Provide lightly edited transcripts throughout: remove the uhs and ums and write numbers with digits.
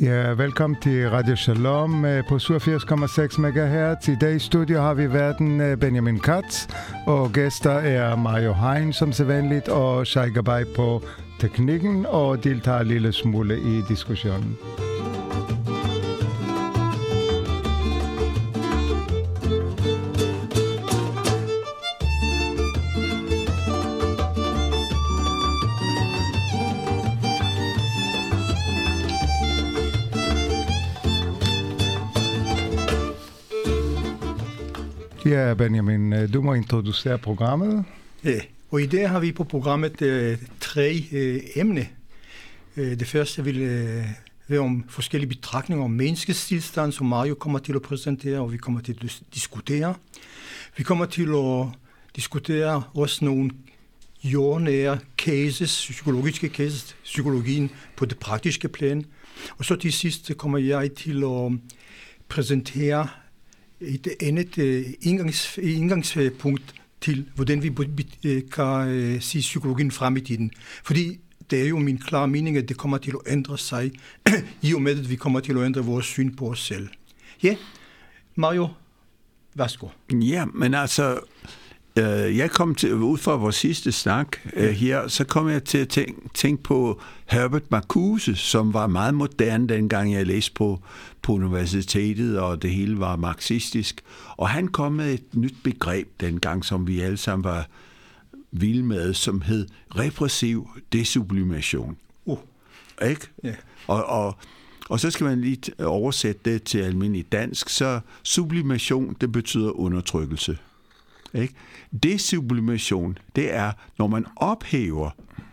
Ja, velkommen til Radio Shalom på 87,6 MHz. I dag i studio har vi verden Benjamin Katz, og gæster er Mario Hein som sædvanligt, og Shai Gabay på teknikken, og deltager en lille smule i diskussionen. Ja, Benjamin, du må introducere programmet. Ja, og i dag har vi på programmet tre emner. Det første vil være om forskellige betragtninger om menneskets tilstand, som Mario kommer til at præsentere, og vi kommer til at diskutere. Vi kommer til at diskutere også nogle jordnære cases, psykologiske cases, psykologien på det praktiske plan. Og så til sidst kommer jeg til at præsentere et andet indgangspunkt til, hvordan vi kan se psykologien frem i tiden. Fordi det er jo min klare mening, at det kommer til at ændre sig, i og med at vi kommer til at ændre vores syn på os selv. Ja, Mario, værsgo. Ja, men altså, jeg kom til, ud fra vores sidste snak her, så kom jeg til at tænke på Herbert Marcuse, som var meget moderne, dengang jeg læste på universitetet, og det hele var marxistisk. Og han kom med et nyt begreb dengang, som vi alle sammen var vilde med, som hed repressiv desublimation. Ikke? Yeah. Og så skal man lige oversætte det til almindelig dansk, så sublimation, det betyder undertrykkelse. Ikke? Desublimation, det er, når man ophæver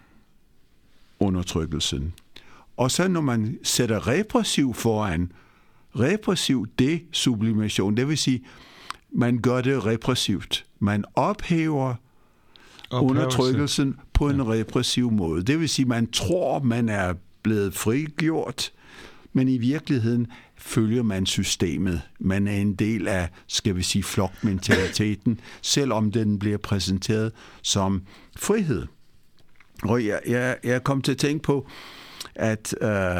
undertrykkelsen. Og så når man sætter repressiv foran, repressiv desublimation, det vil sige, man gør det repressivt. Man ophæver undertrykkelsen på en repressiv måde. Det vil sige, man tror, man er blevet frigjort, men i virkeligheden følger man systemet. Man er en del af, skal vi sige, flokmentaliteten, selvom den bliver præsenteret som frihed. Og jeg kom til at tænke på, at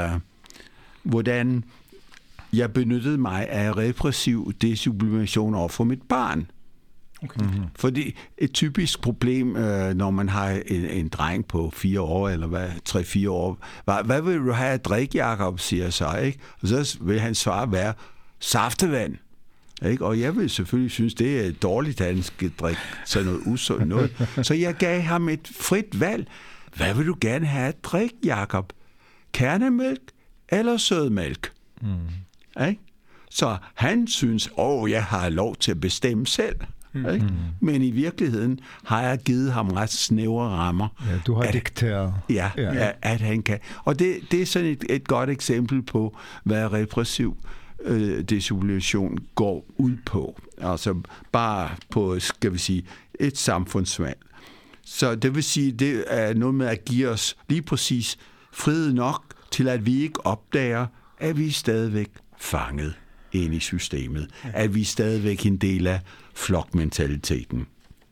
hvordan jeg benyttede mig af repressiv desublimation over for mit barn. Okay. Mm-hmm. Fordi et typisk problem, når man har en dreng på 4 år, eller 3-4 år, hvad vil du have at drikke, Jacob, siger så, ikke? Og så vil hans svar være saftevand. Ikke? Og jeg vil selvfølgelig synes, det er dårligt, at han skal drikke sådan noget usundt noget. Så jeg gav ham et frit valg. Hvad vil du gerne have at drikke, Jacob? Kernemælk eller sødmælk? Mm. Ikke? Så han synes, jeg har lov til at bestemme selv. Ikke? Mm. Men i virkeligheden har jeg givet ham ret snævre rammer. Ja, du har dikteret. Ja, at han kan. Og det er sådan et godt eksempel på, hvad repressiv desublimation går ud på. Altså bare på, skal vi sige, et samfundsvalg. Så det vil sige, det er noget med at give os lige præcis frihed nok til, at vi ikke opdager, at vi er stadigvæk fanget ind i systemet. At vi er stadigvæk en del af flokmentaliteten.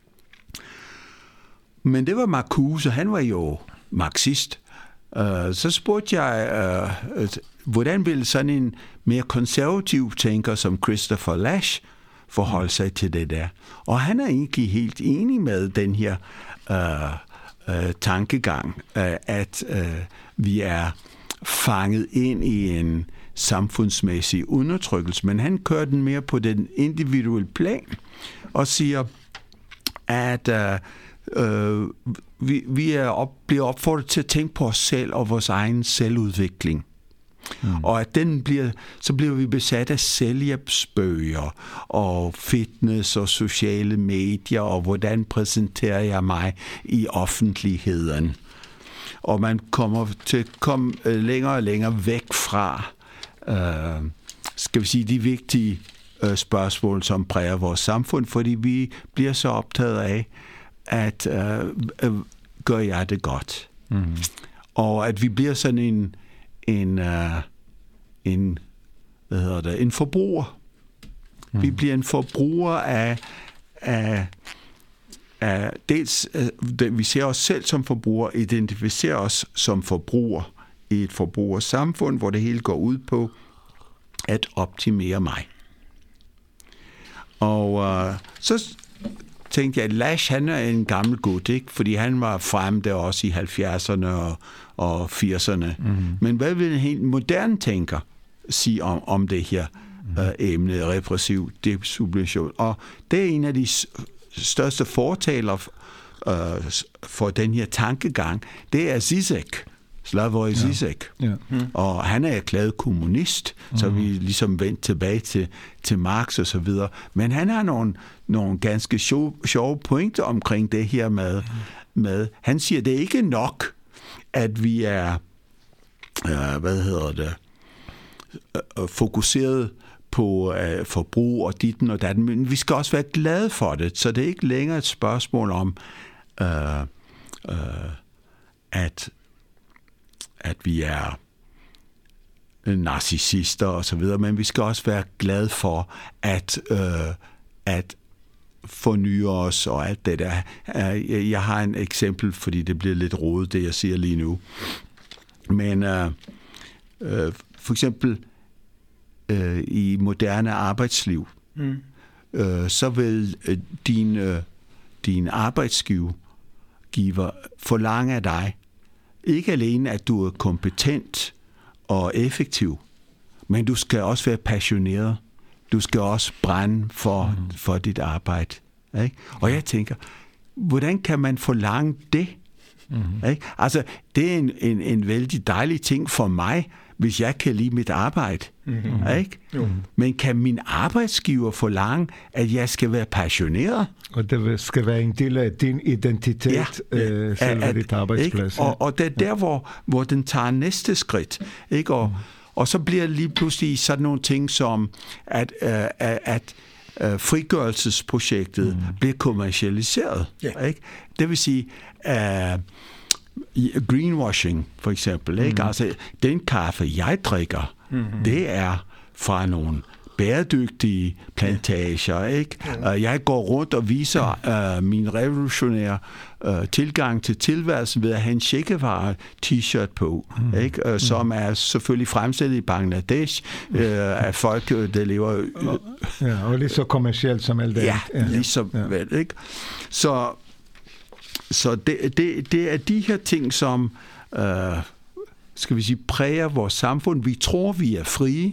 Men det var Marcuse, han var jo marxist. Så spurgte jeg, hvordan ville sådan en mere konservativ tænker som Christopher Lasch forholde sig til det der? Og han er egentlig helt enig med den her tankegang, at vi er fanget ind i en samfundsmæssig undertrykkelse, men han kører den mere på den individuelle plan og siger, at vi bliver opfordret til at tænke på os selv og vores egen selvudvikling. Mm. Og at så bliver vi besat af selvhjælpsbøger og fitness og sociale medier, og hvordan præsenterer jeg mig i offentligheden. Og man kommer til at komme længere og længere væk fra skal vi sige, de vigtige spørgsmål, som præger vores samfund, fordi vi bliver så optaget af, at gør jeg det godt? Mm. Og at vi bliver sådan en forbruger. Mm. Vi bliver en forbruger af dels, vi ser os selv som forbruger, identificerer os som forbruger i et forbrugersamfund, hvor det hele går ud på at optimere mig. Og så tænkte jeg, at Lasch, han er en gammel gut, ikke? Fordi han var fremme der også i 70'erne og 80'erne. Men hvad vil en helt moderne tænker sige om det her emne, repressiv desublimation? Og det er en af de største fortalere for den her tankegang, det er Zizek, Slavoj Zizek. Ja. Og han er erklæret kommunist, så vi ligesom vendt tilbage til Marx og så videre. Men han har nogle ganske sjove pointer omkring det her med han siger, det er ikke nok, at vi er fokuseret på forbrug og ditten og datten, men vi skal også være glade for det, så det er ikke længere et spørgsmål om at vi er narcissister og så videre, men vi skal også være glade for at forny os og alt det der. Jeg har en eksempel, fordi det bliver lidt rodet, det jeg siger lige nu. Men for eksempel i moderne arbejdsliv, så vil din arbejdsgiver forlange af dig, ikke alene at du er kompetent og effektiv, men du skal også være passioneret. Du skal også brænde for dit arbejde. Ikke? Og jeg tænker, hvordan kan man forlange det? Ikke? Altså, det er en vældig dejlig ting for mig, hvis jeg kan lide mit arbejde. Ikke? Men kan min arbejdsgiver forlange, at jeg skal være passioneret? Og det skal være en del af din identitet, selve dit arbejdsplads. Og det er der, hvor den tager næste skridt. Ikke? Og så bliver det lige pludselig sådan nogle ting som, at frigørelsesprojektet bliver kommercialiseret. Ikke? Det vil sige, greenwashing for eksempel. Ikke? Altså, den kaffe, jeg drikker, det er fra nogle bæredygtige plantager. Ikke? Jeg går rundt og viser min revolutionære tilgang til tilværelsen ved at have en Che Guevara t-shirt på, ikke? Som er selvfølgelig fremstillet i Bangladesh af folk, der lever... og lige så kommercielt som alt det. Ja, ligesom vel, ikke? Så det er de her ting, som skal vi sige, præger vores samfund. Vi tror, vi er frie,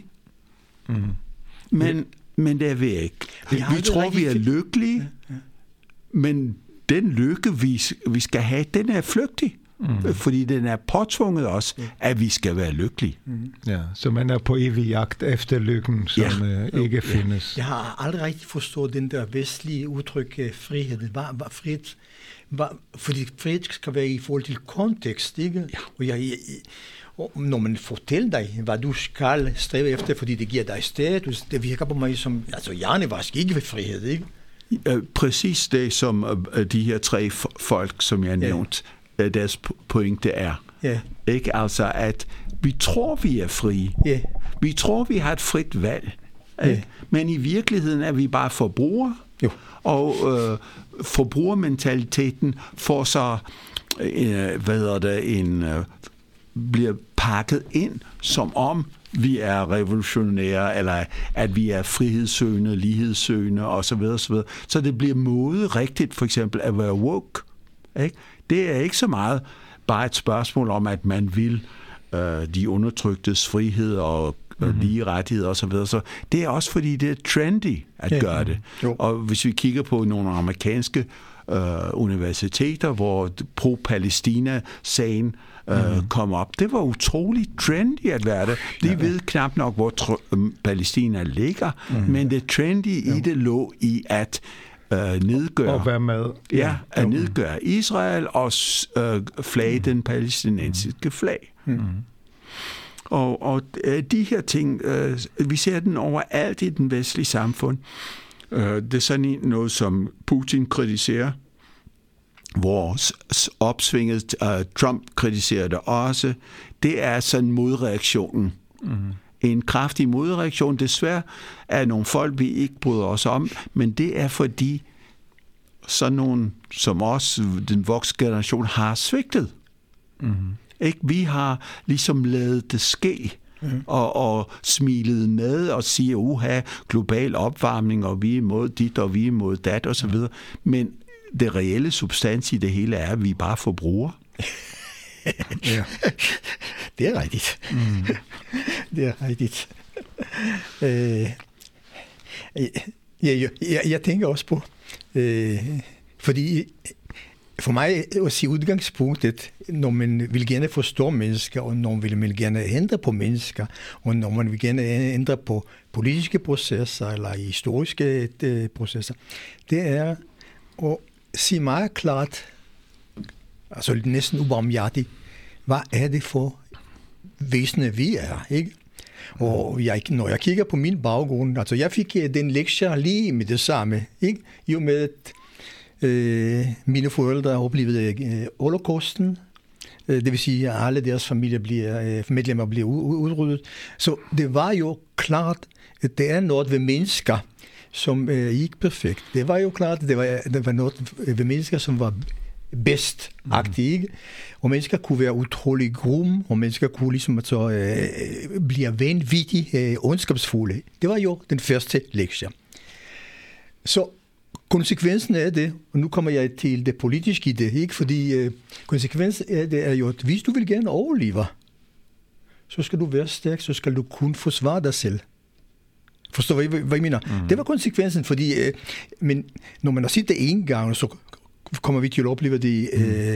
men det er vi ikke. Vi tror, vi er lykkelige, men den lykke, vi skal have, den er flygtig. Fordi den er påtvunget os, at vi skal være lykkelige. Ja, så man er på evig jagt efter lykken, som ikke findes. Jeg har aldrig rigtig forstået den der vestlige udtryk frihed. Hvad frihed? Fordi frihed skal være i forhold til kontekst, ikke? Ja. Og når man fortæller dig, hvad du skal stræbe efter, fordi det giver dig status, det virker på mig som, altså hjernevask, ikke ved frihed, ikke? Præcis det, som de her tre folk, som jeg nævnte, deres pointe er. Ikke? Altså, at vi tror, vi er frie. Vi tror, vi har et frit valg. Men i virkeligheden er vi bare forbrugere. Og forbrugermentaliteten får så bliver pakket ind, som om vi er revolutionære, eller at vi er frihedssøgende, lighedssøgende osv. Så det bliver mode rigtigt, for eksempel at være woke. Ikke? Det er ikke så meget bare et spørgsmål om, at man vil de undertryktes frihed og lige rettigheder osv. Så det er også fordi, det er trendy at gøre det. Og hvis vi kigger på nogle amerikanske universiteter, hvor pro-Palæstina-sagen kom op, det var utroligt trendy at være det. De ved knap nok, hvor Palæstina ligger, men det trendy i det lå i at nedgøre, og være med. At nedgøre Israel og flage den palæstinensiske flag. Og de her ting, vi ser den overalt i den vestlige samfund. Det er sådan noget, som Putin kritiserer, hvor opsvinget Trump kritiserer det også. Det er sådan modreaktionen. En kraftig modreaktion. Desværre er nogle folk, vi ikke bryder os om, men det er fordi sådan nogen som os, den voksne generation, har svigtet. Ikke? Vi har ligesom lavet det ske, og smilet med og siger, global opvarmning, og vi er imod dit, og vi er imod dat, og så videre. Men det reelle substans i det hele er, at vi bare forbrugere. Ja. Det er rigtigt. Det er rigtigt. Jeg tænker også på, fordi for mig også i udgangspunktet, når man vil gerne forstå mennesker, og når man vil gerne ændre på mennesker, og når man vil gerne ændre på politiske processer eller historiske processer, det er at sige meget klart, altså næsten ubarmhjertigt, hvad er det for væsener vi er, ikke? Og når jeg kigger på min baggrund, altså jeg fik den lektie lige med det samme, ikke? Jo med at mine forældre oplevede holocausten, det vil sige, at alle deres medlemmer bliver udryddet. Så det var jo klart, at det er noget ved mennesker, som ikke perfekt. Det var jo klart, at det var noget ved mennesker, som var bedst-agtige, og mennesker kunne være utrolig grum, og mennesker kunne ligesom blive vanvittigt ondskabsfulde. Det var jo den første lektie. Så konsekvensen af det, og nu kommer jeg til det politiske i det, ikke? Fordi konsekvensen af det er jo, at hvis du vil gerne overleve, så skal du være stærk, så skal du kun forsvare dig selv. Forstår du, hvad jeg mener? Det var konsekvensen, fordi men når man har set det en gang, så kommer vi til at opleve det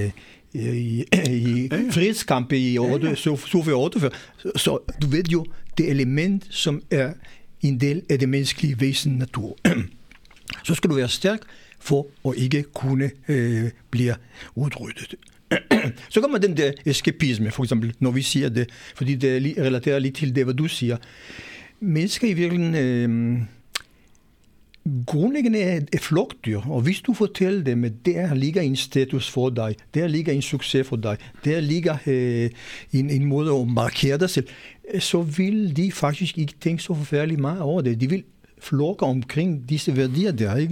i fredskampe i Sofia 48. Så du ved jo, det element, som er en del af det menneskelige væsen natur. Så skal du være stærk for at ikke kunne blive udryddet. Så kommer den der eskapisme, for eksempel, når vi siger det, fordi det relaterer lidt til det, hvad du siger. Mennesker i virkeligheden grundlæggende er et flugtdyr, og hvis du fortæller dem, at der ligger en status for dig, der ligger en succes for dig, der ligger en måde at markere dig selv, så vil de faktisk ikke tænke så forfærdeligt meget over det. De vil flokke omkring disse værdier der, ikke?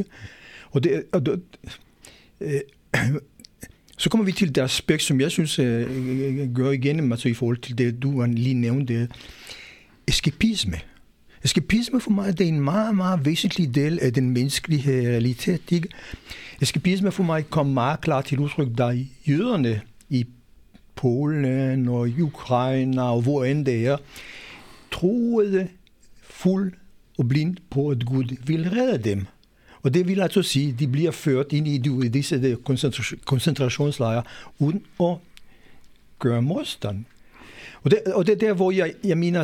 Så kommer vi til det aspekt, som jeg synes gør igennem, altså i forhold til det, du lige nævnte, eskapisme. Eskapisme for mig, det er en meget, meget væsentlig del af den menneskelige realitet, ikke? Eskapisme for mig kom meget klart til udtryk, der jøderne i Polen og i Ukraine og hvor end det er, troede fuld og blind på, at Gud vil redde dem. Og det vil altså sige, at de bliver ført ind i disse koncentrationslejre uden at gøre modstand. Og det er der, hvor jeg mener,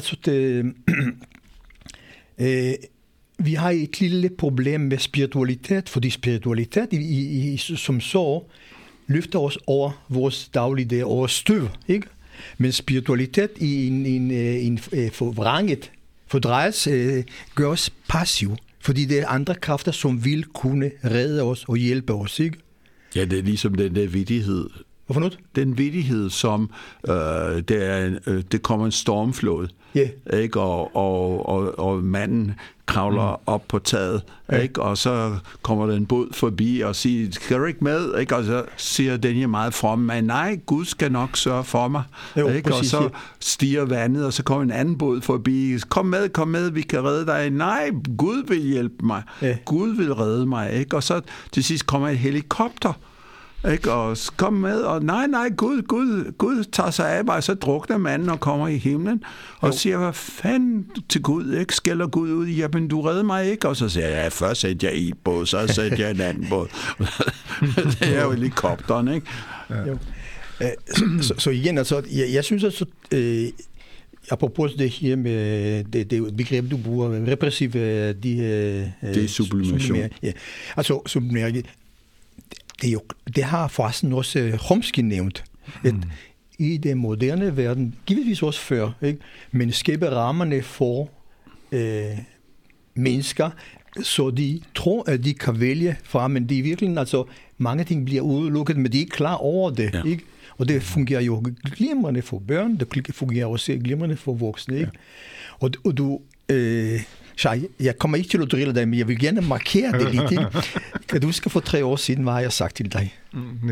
at vi har et lille problem med spiritualitet, fordi spiritualitet som så løfter os over vores dagligdag, over støv, ikke? Men spiritualitet i en forvrænget fordrejelse gør os passiv, fordi det er andre kræfter, som vil kunne redde os og hjælpe os, ikke? Ja, det er ligesom den der vittighed. Hvorfor noget? Den vittighed, som det kommer en stormflod, ikke? Og manden kravler op på taget, ikke? Og så kommer der en båd forbi og siger, skal du ikke med? Ikke? Og så siger den her meget fromme mand, nej, Gud skal nok sørge for mig. Jo, ikke? Præcis, og så stiger vandet, og så kommer en anden båd forbi, kom med, vi kan redde dig. Nej, Gud vil hjælpe mig. Ja. Gud vil redde mig. Ikke? Og så til sidst kommer et helikopter, ikke? Og kom med, og nej, Gud tager sig af mig, så drukner manden og kommer i himlen, og siger, hvad fanden til Gud, ikke? Skælder Gud ud, jamen du redder mig ikke, og så siger jeg, ja, først sætter jeg i et båd, så sætter jeg en anden båd. Det er jo helikopteren, ikke? Ja. Så igen, altså, jeg synes altså, apropos det her med det begreb, du bruger, repressiv, det er sublimation. Ja. Altså, sublimering, det har forresten også Chomsky nævnt, at i den moderne verden, givetvis også før, ikke? Men skaber rammerne for mennesker, så de tror, at de kan vælge fra, men det er virkelig, altså mange ting bliver udelukket, men de er ikke klar over det, ja. Ikke? Og det fungerer jo glimrende for børn, det fungerer også glimrende for voksne, ikke? Ja. Og du... jeg kommer ikke til at drille dig, men jeg vil gerne markere det lidt. Kan du huske for 3 år siden, hvad har jeg sagt til dig? Nej.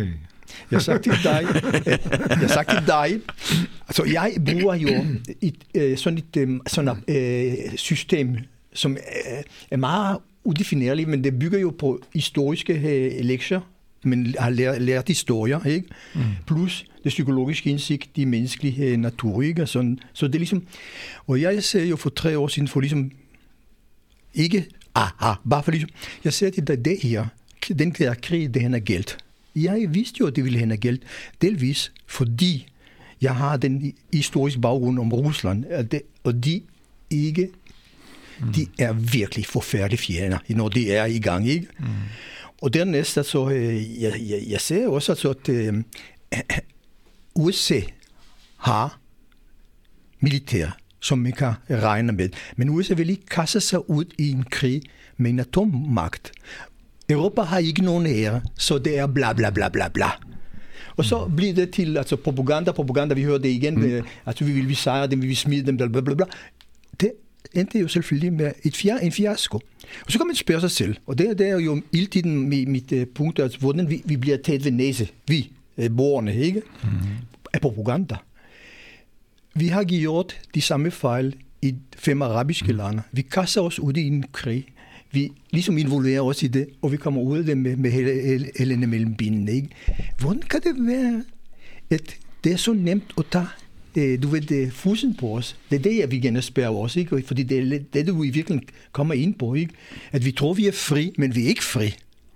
Jeg sagde til dig, altså jeg bruger jo sådan et system, som er meget udefinerligt, men det bygger jo på historiske lektier, men har lært historier, ikke? Plus det psykologiske indsigt, de menneskelige natur, ikke? Så det er ligesom, og jeg ser jo for 3 år siden, for ligesom, ikke, bare for ligesom, jeg ser til dig, det her, den der krig, det hen er gældt. Jeg vidste jo, at det ville hen er gældt, delvis fordi jeg har den historiske baggrund om Rusland, og de ikke, de er virkelig forfærdelige fjender, når de er i gang, ikke? Og dernæst, altså, jeg ser også, altså, at USA har militær, som man kan regne med. Men USA vil ikke kaste sig ud i en krig med en atommagt. Europa har ikke nogen ære, så det er bla bla bla bla bla. Og så bliver det til altså propaganda, vi hører det igen, altså vi vil sejre dem, vi vil smide dem, bla bla bla. Det endte jo selvfølgelig med en fiasko. Og så kan man spørge sig selv, og det er jo altid mit punkt, altså hvordan vi bliver taget ved næse, vi borgerne, ikke? Af propaganda. Vi har gjort de samme fejl i 5 arabiske lande. Vi kaster os ud i en krig. Vi ligesom involverer os i det, og vi kommer ud af det med hælene mellem benene, ikke? Hvordan kan det være, at det er så nemt at tage fusen på os? Det er det, jeg vil gerne spørge os, ikke? Fordi det er det, du i virkeligheden kommer ind på, ikke? At vi tror, vi er fri, men vi er ikke fri.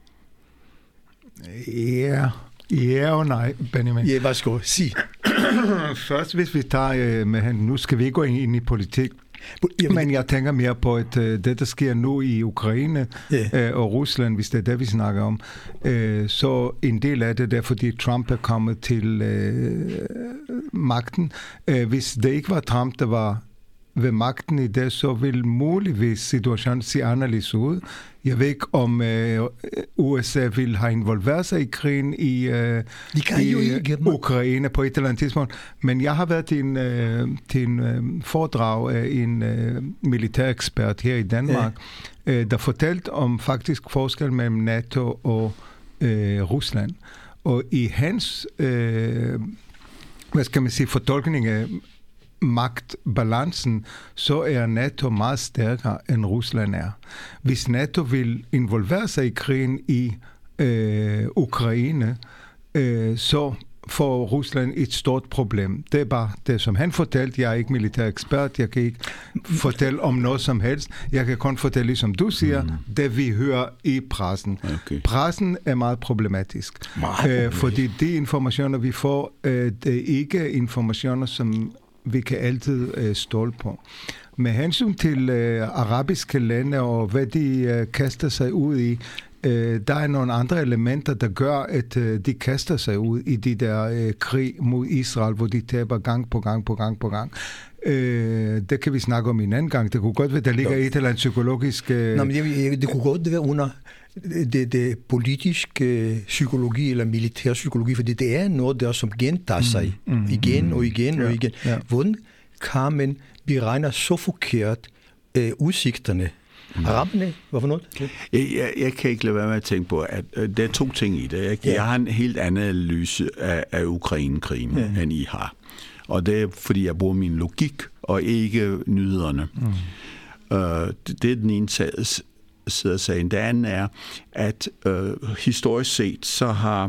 Ja og nej, Benjamin. Ja, hvad skal jeg sige? Først, hvis vi tager med han, nu skal vi ikke gå ind i politik, men jeg tænker mere på, at det, der sker nu i Ukraine og Rusland, hvis det er det, vi snakker om, så en del af det er, fordi Trump er kommet til magten. Hvis det ikke var Trump, der var ved magten i det, så vil muligvis situationen se anderledes ud. Jeg ved ikke, om USA vil have involveret sig i krigen i Ukraine på et eller andet tidspunkt. Men jeg har været til en foredrag af en militærekspert her i Danmark, der fortalte om faktisk forskel mellem NATO og Rusland. Og i hans, fortolkning af magtbalancen, så er NATO meget stærkere end Rusland er. Hvis NATO vil involvere sig i krigen i Ukraine, så får Rusland et stort problem. Det er bare det, som han fortalte. Jeg er ikke militær ekspert, jeg kan ikke fortælle om noget som helst. Jeg kan kun fortælle, ligesom du siger, det vi hører i pressen. Okay. Pressen er meget problematisk. Fordi de informationer, vi får, det er ikke informationer, som vi kan altid stole på. Med hensyn til arabiske lande og hvad de kaster sig ud i, der er nogle andre elementer, der gør, at de kaster sig ud i de der krig mod Israel, hvor de taber gang på gang. Det kan vi snakke om en anden gang. Det kunne godt være, der ligger et eller andet psykologisk... Nå, men det kunne godt være under det politiske psykologi eller militær psykologi, fordi det er noget der, som gentager sig igen og igen. Ja. Hvordan kan man beregne så forkert udsigterne? Araberne, hvorfor noget? Jeg kan ikke lade være med at tænke på, at der er 2 ting i det. Jeg har en helt anden analyse af Ukraine-krigen, end I har. Og det er, fordi jeg bruger min logik, og ikke nyhederne. Det er den ene side af sagen. Det andet er, at historisk set, så har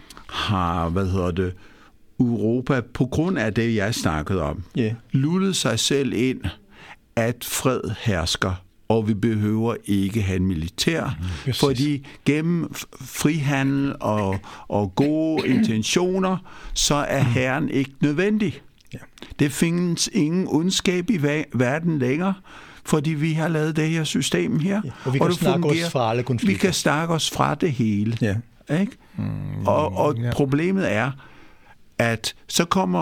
Europa, på grund af det, jeg snakkede om, lullet sig selv ind, at fred hersker, og vi behøver ikke have en militær, fordi gennem frihandel og gode intentioner, så er hæren ikke nødvendig. Ja. Det findes ingen ondskab i verden længere, fordi vi har lavet det her system her. Ja. Og vi kan snakke os fra alle konflikter. Vi kan snakke os fra det hele. Ja. Ikke? Og problemet er, at så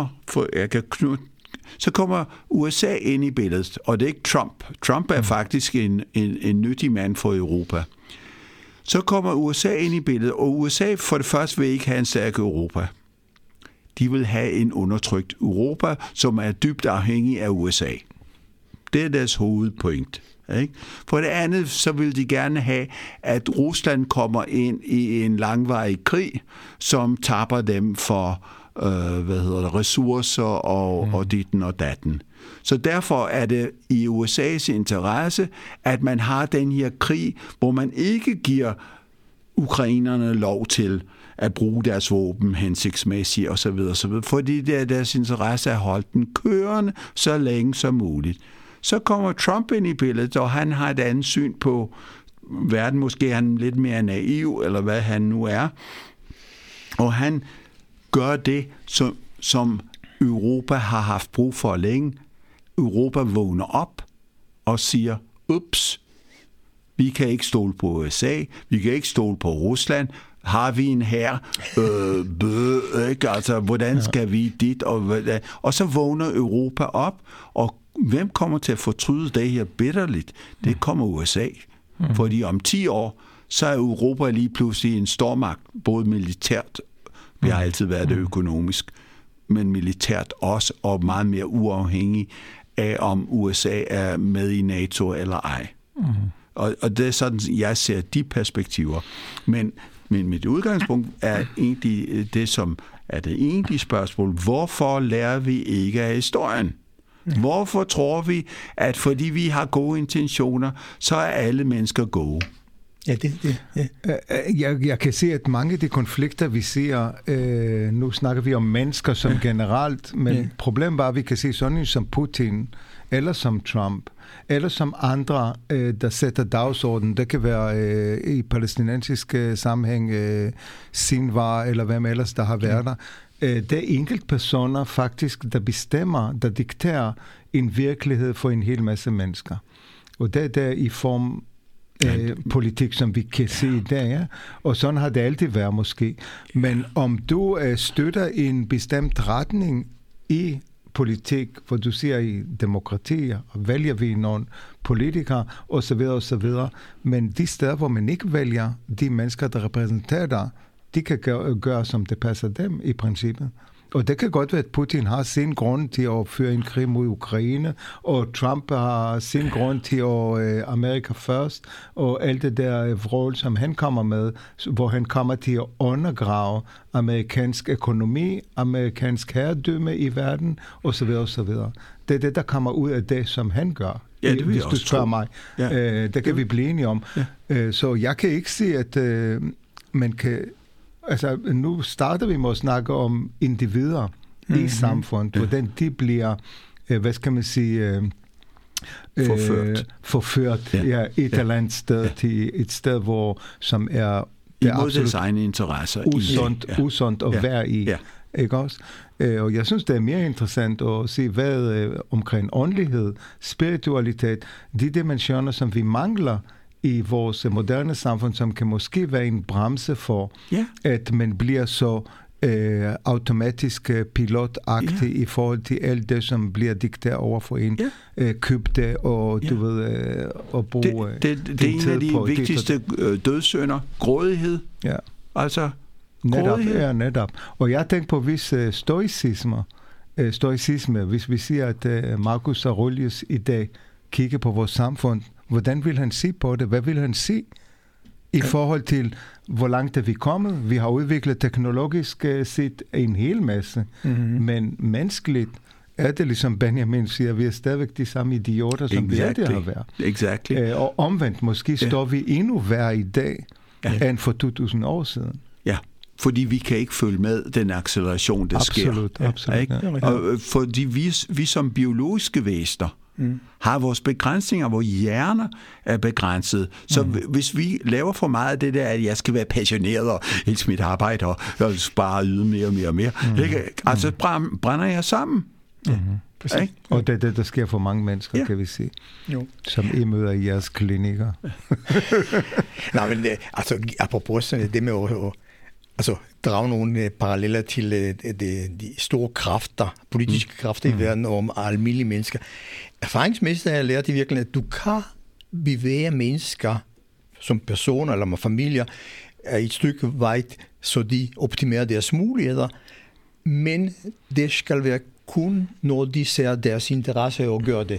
kommer USA ind i billedet, og det er ikke Trump. Trump er faktisk en nyttig mand for Europa. Så kommer USA ind i billedet, og USA for det første vil ikke have en stærk Europa. De vil have en undertrykt Europa, som er dybt afhængig af USA. Det er deres hovedpoint. Ikke? For det andet, så vil de gerne have, at Rusland kommer ind i en langvarig krig, som tapper dem for ressourcer og ditten og datten. Så derfor er det i USA's interesse, at man har den her krig, hvor man ikke giver ukrainerne lov til at bruge deres våben hensigtsmæssigt osv. Fordi det er deres interesse at holde den kørende så længe som muligt. Så kommer Trump ind i billedet, og han har et andet syn på verden. Måske er han lidt mere naiv, eller hvad han nu er. Og han gør det, som Europa har haft brug for længe. Europa vågner op og siger, ups, vi kan ikke stole på USA, vi kan ikke stole på Rusland. Har vi en hær? Ikke? Altså, hvordan skal vi dit? Og så vågner Europa op, og hvem kommer til at fortryde det her bitterligt? Det kommer USA. Fordi om 10 år, så er Europa lige pludselig en stormagt, både militært, vi har altid været det økonomisk, men militært også, og meget mere uafhængig af, om USA er med i NATO eller ej. Og det er sådan, jeg ser de perspektiver. Men mit udgangspunkt er egentlig det, som er det egentlige spørgsmål. Hvorfor lærer vi ikke af historien? Hvorfor tror vi, at fordi vi har gode intentioner, så er alle mennesker gode? Ja. Jeg kan se, at mange af de konflikter, vi ser, nu snakker vi om mennesker som generelt, men problemet var, at vi kan se sådan som Putin, eller som Trump, eller som andre, der sætter dagsordenen. Det kan være i palæstinensisk sammenhæng, Sinwar, eller hvem ellers, der har været der. Det er enkelt personer faktisk, der bestemmer, der dikterer en virkelighed for en hel masse mennesker. Og det er der i form politik, som vi kan se i dag, ja? Og sådan har det altid været måske. Men om du støtter en bestemt retning i politik, hvor du siger i demokratier, og vælger vi nogle politikere, osv., men de steder, hvor man ikke vælger de mennesker, der repræsenterer dig, de kan gøre, som det passer dem i princippet. Og det kan godt være, at Putin har sin grund til at føre en krig mod Ukraine, og Trump har sin grund til at Amerika først, og alt det der vrøvl, som han kommer med, hvor han kommer til at undergrave amerikansk økonomi, amerikansk herredømme i verden, osv. Det er det, der kommer ud af det, som han gør. Ja, det hvis du spørger mig. Ja. Det kan vi blive enige om. Ja. Så jeg kan ikke se, at man kan... Altså, nu starter vi med at snakke om individer i samfundet, hvordan de bliver, hvad skal man sige, forført et eller andet sted til et sted, hvor som er det absolut egne interesser usundt at være i. Ja. Ikke også? Og jeg synes, det er mere interessant at se, hvad omkring åndelighed, spiritualitet, de dimensioner, som vi mangler i vores moderne samfund, som kan måske være en bremse for, at man bliver så automatisk pilotagtig i forhold til alt det, som bliver dikteret over for en. Køb det, og du ved, at bruge det er en af de vigtigste dødssynder. Grådighed. Ja. Altså, netop. Og jeg tænker på, hvis stoicisme, hvis vi siger, at Marcus Aurelius i dag kigger på vores samfund, hvordan vil han se på det? Hvad vil han se i forhold til, hvor langt er vi kommet? Vi har udviklet teknologisk set en hel masse, men menneskeligt er det, ligesom Benjamin siger, vi er stadigvæk de samme idioter, som vi altid har været. Exactly. Og omvendt, måske står vi endnu værre i dag, end for 2000 år siden. Ja, fordi vi kan ikke følge med den acceleration, der sker. Absolut. Ikke? Og fordi vi som biologiske væsener, har vores begrænsninger, hvor hjerner er begrænset. Så hvis vi laver for meget af det der, at jeg skal være passioneret og elske mit arbejde og bare yde mere og mere, altså brænder jeg sammen. Og det er det, der sker for mange mennesker, kan vi sige, som I møder i jeres klinikker. Nej, men altså, apropos det med at drage nogle paralleller til de store kræfter, politiske kræfter i verden om almindelige mennesker. Erfaringsmæssigt har jeg lært i virkeligheden, at du kan bevæge mennesker som personer eller med familier et stykke vej, så de optimerer deres muligheder, men det skal være kun, når de ser deres interesse og gør det.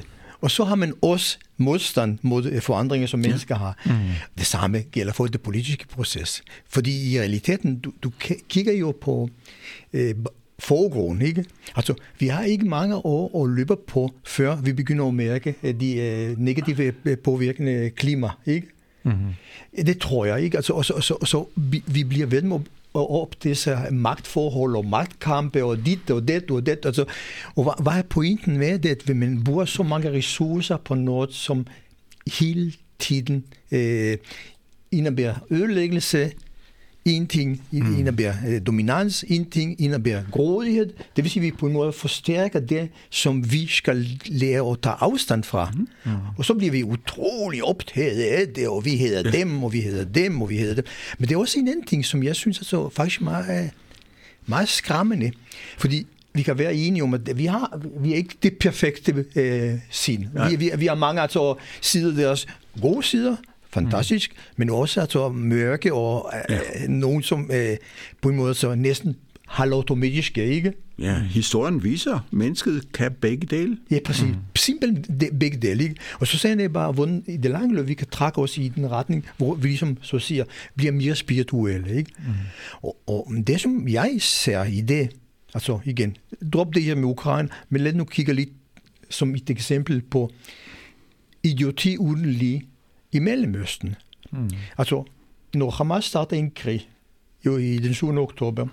Og så har man også modstand mod forandringer, som mennesker har. Det samme gælder for det politiske proces. Fordi i realiteten, du kigger jo på forgrunden, ikke? Altså, vi har ikke mange år at løbe på, før vi begynder at mærke de negative påvirkende klima, ikke? Det tror jeg, ikke? Altså, så vi bliver ved med op disse magtforhold og magtkampe og dit og det og det. Altså, og hvad er pointen med det, at man bruger så mange ressourcer på noget, som hele tiden indebærer ødelæggelse, en ting indebærer dominans, en ting indebærer grådighed. Det vil sige, at vi på en måde forstærker det, som vi skal lære at tage afstand fra. Og så bliver vi utrolig optaget af det, og vi hedder dem, og vi hedder dem, og vi hedder dem. Men det er også en anden ting, som jeg synes er så faktisk meget skræmmende. Fordi vi kan være enige om, at vi er ikke det perfekte sind. Vi har mange altså sider deres gode sider, fantastisk, men også altså mørke og nogen, som på en måde så næsten halvautomatiske, ikke? Ja, historien viser, mennesket kan begge dele. Ja, præcis. Simpelthen begge dele, ikke? Og så sagde jeg bare, hvordan i det lange løb, vi kan trække os i den retning, hvor vi ligesom, så siger, bliver mere spirituelle, ikke? Og det, som jeg ser i det, altså igen, drop det her med Ukraine, men lad nu kigge lidt som et eksempel på idioti uden lige i Mellemøsten. Altså, når Hamas starter en krig, jo i den 7. oktober,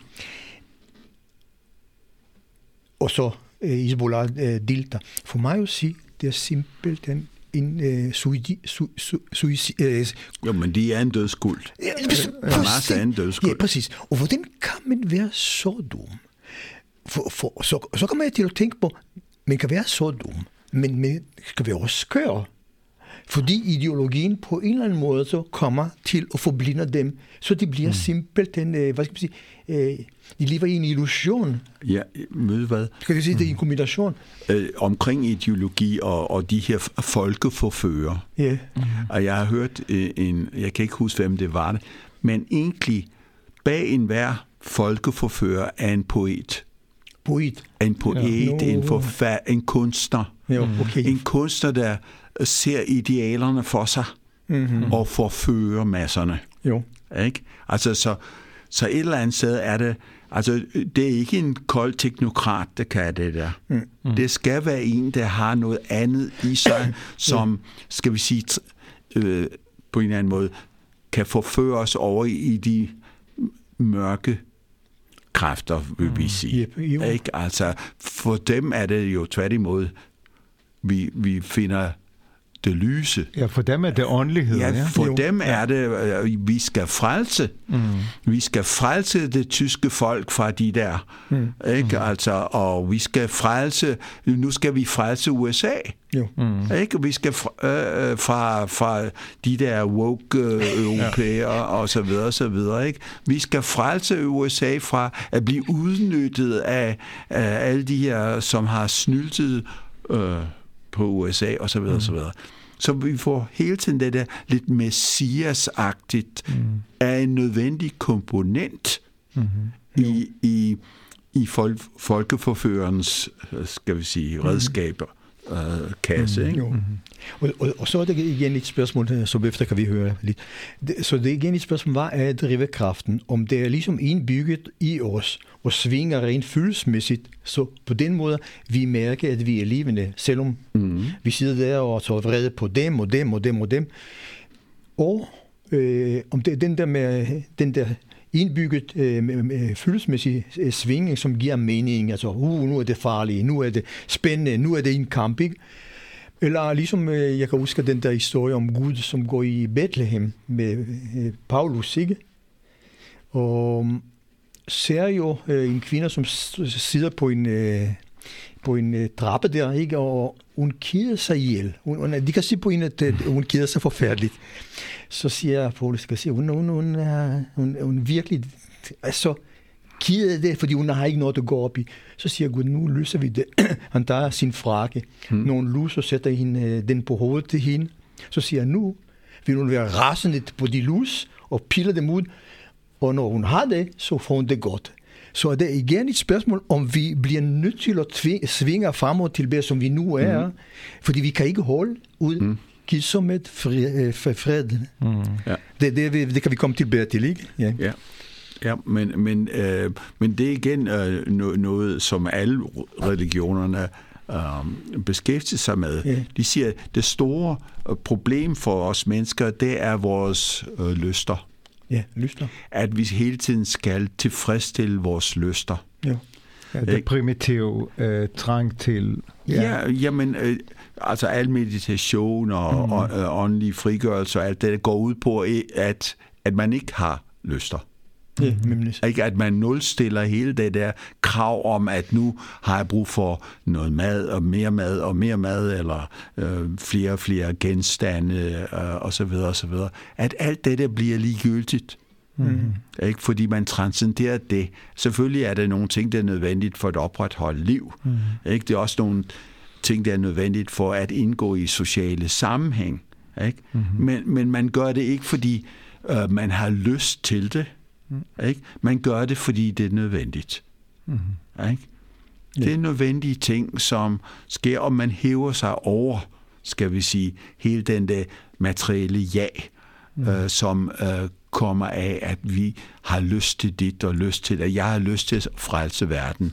og så Hezbollah deltager, for mig at sige, det er simpelthen en suicid. Jo, men de er en dødskult. Hamas er en dødskult. Ja, præcis. Og hvordan kan man være så dum? Så kommer jeg til at tænke på, man kan være så dum, men man skal være også skør. Fordi ideologien på en eller anden måde så kommer til at forblinde dem, så de bliver simpelthen, hvad skal man sige, de lever i en illusion. Ja, med hvad? Skal jeg sige, det er en kombination? Omkring ideologi og de her folkeforfører. Ja. Og jeg har hørt jeg kan ikke huske, hvem det var, men egentlig bag enhver folkeforfører er en poet. En poet, en kunstner. Ja, okay. En kunstner, der ser idealerne for sig og forfører masserne. Jo. Ikke? Altså, så et eller andet sted er det, altså, det er ikke en kold teknokrat, der kan det der. Det skal være en, der har noget andet i sig, som, skal vi sige, på en eller anden måde, kan forføre os over i de mørke kræfter, vil vi sige. Ikke? Altså, for dem er det jo tværtimod, vi finder det lyse. Ja, for dem er det åndelighed. Ja, for dem er det, vi skal frelse. Vi skal frelse det tyske folk fra de der. Ikke? Altså, og vi skal frelse, nu skal vi frelse USA. Jo. Ikke? Vi skal fra de der woke europæer og så videre, ikke? Vi skal frelse USA fra at blive udnyttet af alle de her, som har snyltet på USA og så videre, så videre. Så vi får hele tiden det der lidt messias-agtigt af en nødvendig komponent i folkeforførerens, skal vi sige, redskaber. Kasse, ikke? Og så er det igen et spørgsmål, som efter kan vi høre lidt. Så det er igen et spørgsmål, hvad er drivkraften? Om det er ligesom indbygget i os, og svinger rent følelsesmæssigt, så på den måde, vi mærker, at vi er levende, selvom vi sidder der og så vrede på dem, og dem, og dem, og dem. Og om det er den der indbygget følelsesmæssig svingning, som giver mening, altså nu er det farligt, nu er det spændende, nu er det en kamp, ikke? Eller ligesom, jeg kan huske den der historie om Gud, som går i Bethlehem med Paulus, ikke? Og ser jo en kvinde, som sidder på en trappe der, ikke? Og hun keder sig ihjel. De kan sige på hende, at hun keder sig forfærdeligt. Så siger Paulus, hun virkelig er så ked af det, fordi hun har ikke noget at gå op i. Så siger Gud, nu løser vi det. Han tager sin frakke, nogle lus, og sætter den på hovedet til hende. Så siger han, nu vil hun være rasende på de lus, og piller dem ud. Og når hun har det, så får hun det godt. Så er det igen et spørgsmål, om vi bliver nødt til at svinge frem og tilbage, som vi nu er, fordi vi kan ikke holde ud kidsommet fred. Ja. Det kan vi komme tilbage til, ikke? Ja, men det er igen noget, som alle religionerne beskæftiger sig med. Yeah. De siger, at det store problem for os mennesker, det er vores lyster. Ja, lyster. At vi hele tiden skal tilfredsstille vores lyster. Ja, det primitive trang til... Jamen, altså al meditation og åndelig frigørelse og alt det går ud på, at man ikke har lyster. Ikke at man nulstiller hele det der krav om, at nu har jeg brug for noget mad og mere mad, eller flere og flere genstande og så videre og så videre. At alt det der bliver ligegyldigt. Ikke? Fordi man transcenderer det. Selvfølgelig er der nogle ting, der er nødvendigt for at opretholde liv. Ikke? Det er også nogle ting, der er nødvendigt for at indgå i sociale sammenhæng. Ikke? Men man gør det ikke, fordi man har lyst til det. Ikke? Man gør det, fordi det er nødvendigt. Ikke? Det er nødvendige ting, som sker, om man hæver sig over, skal vi sige, hele den der materielle som kommer af, at vi har lyst til dit og lyst til det. Jeg har lyst til at frelse verden.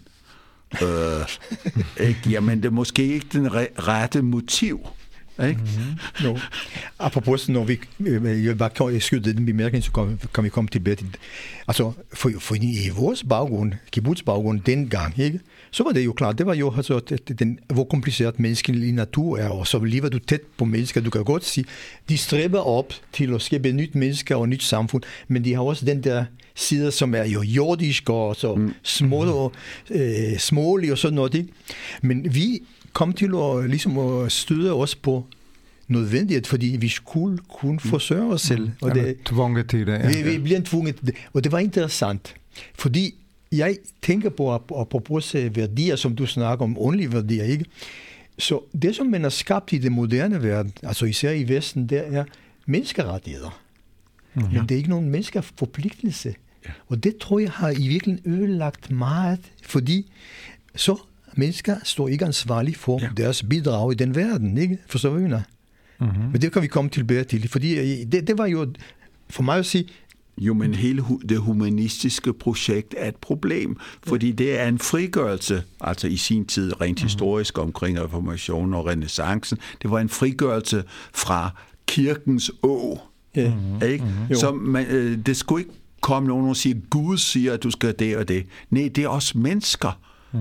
Ikke? Jamen, det er måske ikke den rette motiv. Ikke? No. Apropos, når jeg bare skyder den bemærkning, så kan vi komme tilbage til det. Altså, for i vores baggrund, kibbutz-baggrund dengang, ikke? Så var det jo klart, det var jo altså, hvor kompliceret menneskelig natur er, og så lever du tæt på mennesker. Du kan godt sige, de stræber op til at skabe nyt mennesker og nyt samfund, men de har også den der side, som er jo jordisk og så smålig og sådan noget, ikke? Men vi kom til at, ligesom at støde os på nødvendighed, fordi vi skulle kunne forsørge os selv. Og det, tvunget til det. Vi bliver tvunget til det. Og det var interessant, fordi jeg tænker på apropos værdier, som du snakker om, åndelige værdier, ikke? Så det, som man har skabt i det moderne verden, altså især i Vesten, det er menneskerettigheder. Men det er ikke nogen menneskeforpligtelse. Ja. Og det tror jeg har i virkeligheden ødelagt meget, fordi så mennesker står ikke ansvarlige for deres bidrag i den verden, ikke? Forstår vi mig? Men det kan vi komme tilbage til, fordi det var jo, for mig at sige... Jo, men hele det humanistiske projekt er et problem, fordi det er en frigørelse, altså i sin tid rent historisk omkring reformationen og renæssancen, det var en frigørelse fra kirkens ikke? Så det skulle ikke komme nogen og sige, Gud siger, at du skal det og det. Nej, det er også mennesker,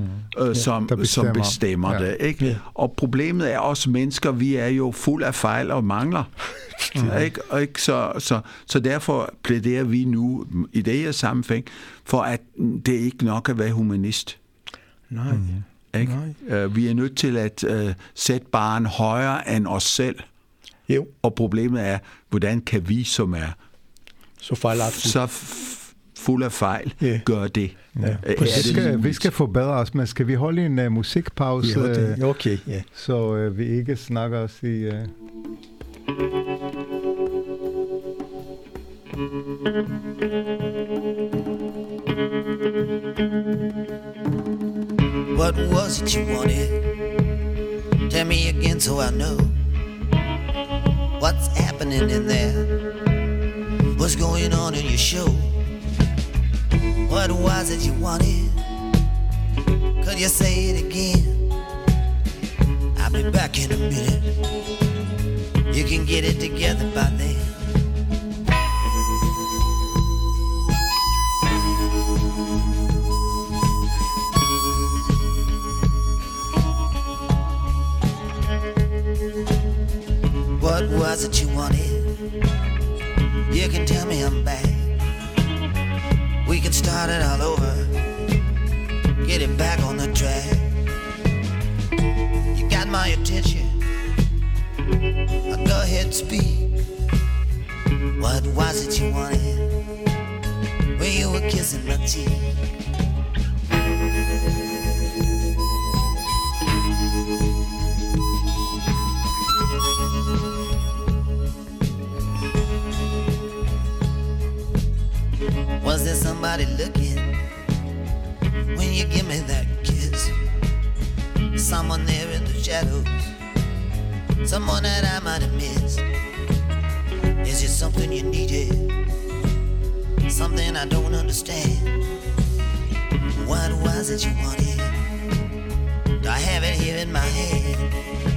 som bestemmer det. Ikke? Ja. Og problemet er også mennesker, vi er jo fuld af fejl og mangler. Ikke? Så derfor plæderer vi nu i det her sammenhæng, for at det ikke nok at være humanist. Nej. Ikke? Vi er nødt til at sætte barren højere end os selv. Jo. Og problemet er, hvordan kan vi, som er så fuld af fejl, gøre det? Ja. Vi skal forbedre os, men skal vi holde en musikpause, okay. så vi ikke snakker os i... What was it you wanted? Tell me again so I know what's happening in there. What's going on in your show? What was it you wanted? Could you say it again? I'll be back in a minute. You can get it together by then. What was it you wanted? You can tell me I'm back. We can start it all over. Get it back on the track. You got my attention. Go ahead and speak. What was it you wanted? When you were kissing my teeth. Was there somebody looking when you give me that kiss. Someone there in the shadows, someone that I might have missed. Is it something you needed? Something I don't understand. What was it you wanted? Do I have it here in my hand?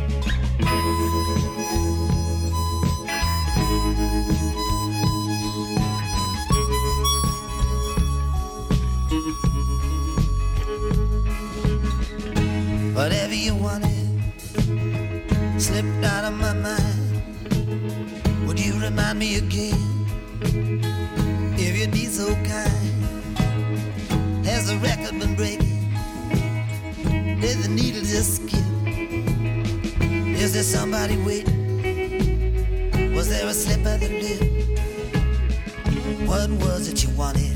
Whatever you wanted slipped out of my mind. Would you remind me again, if you'd be so kind? Has the record been breaking? Did the needle just skip? Is there somebody waiting? Was there a slip of the lip? What was it you wanted?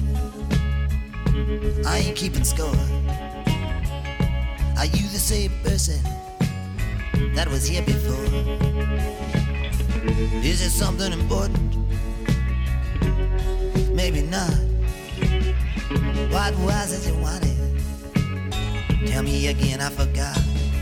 I ain't keeping score. Are you the same person that was here before? Is it something important? Maybe not. What was it you wanted? Tell me again, I forgot.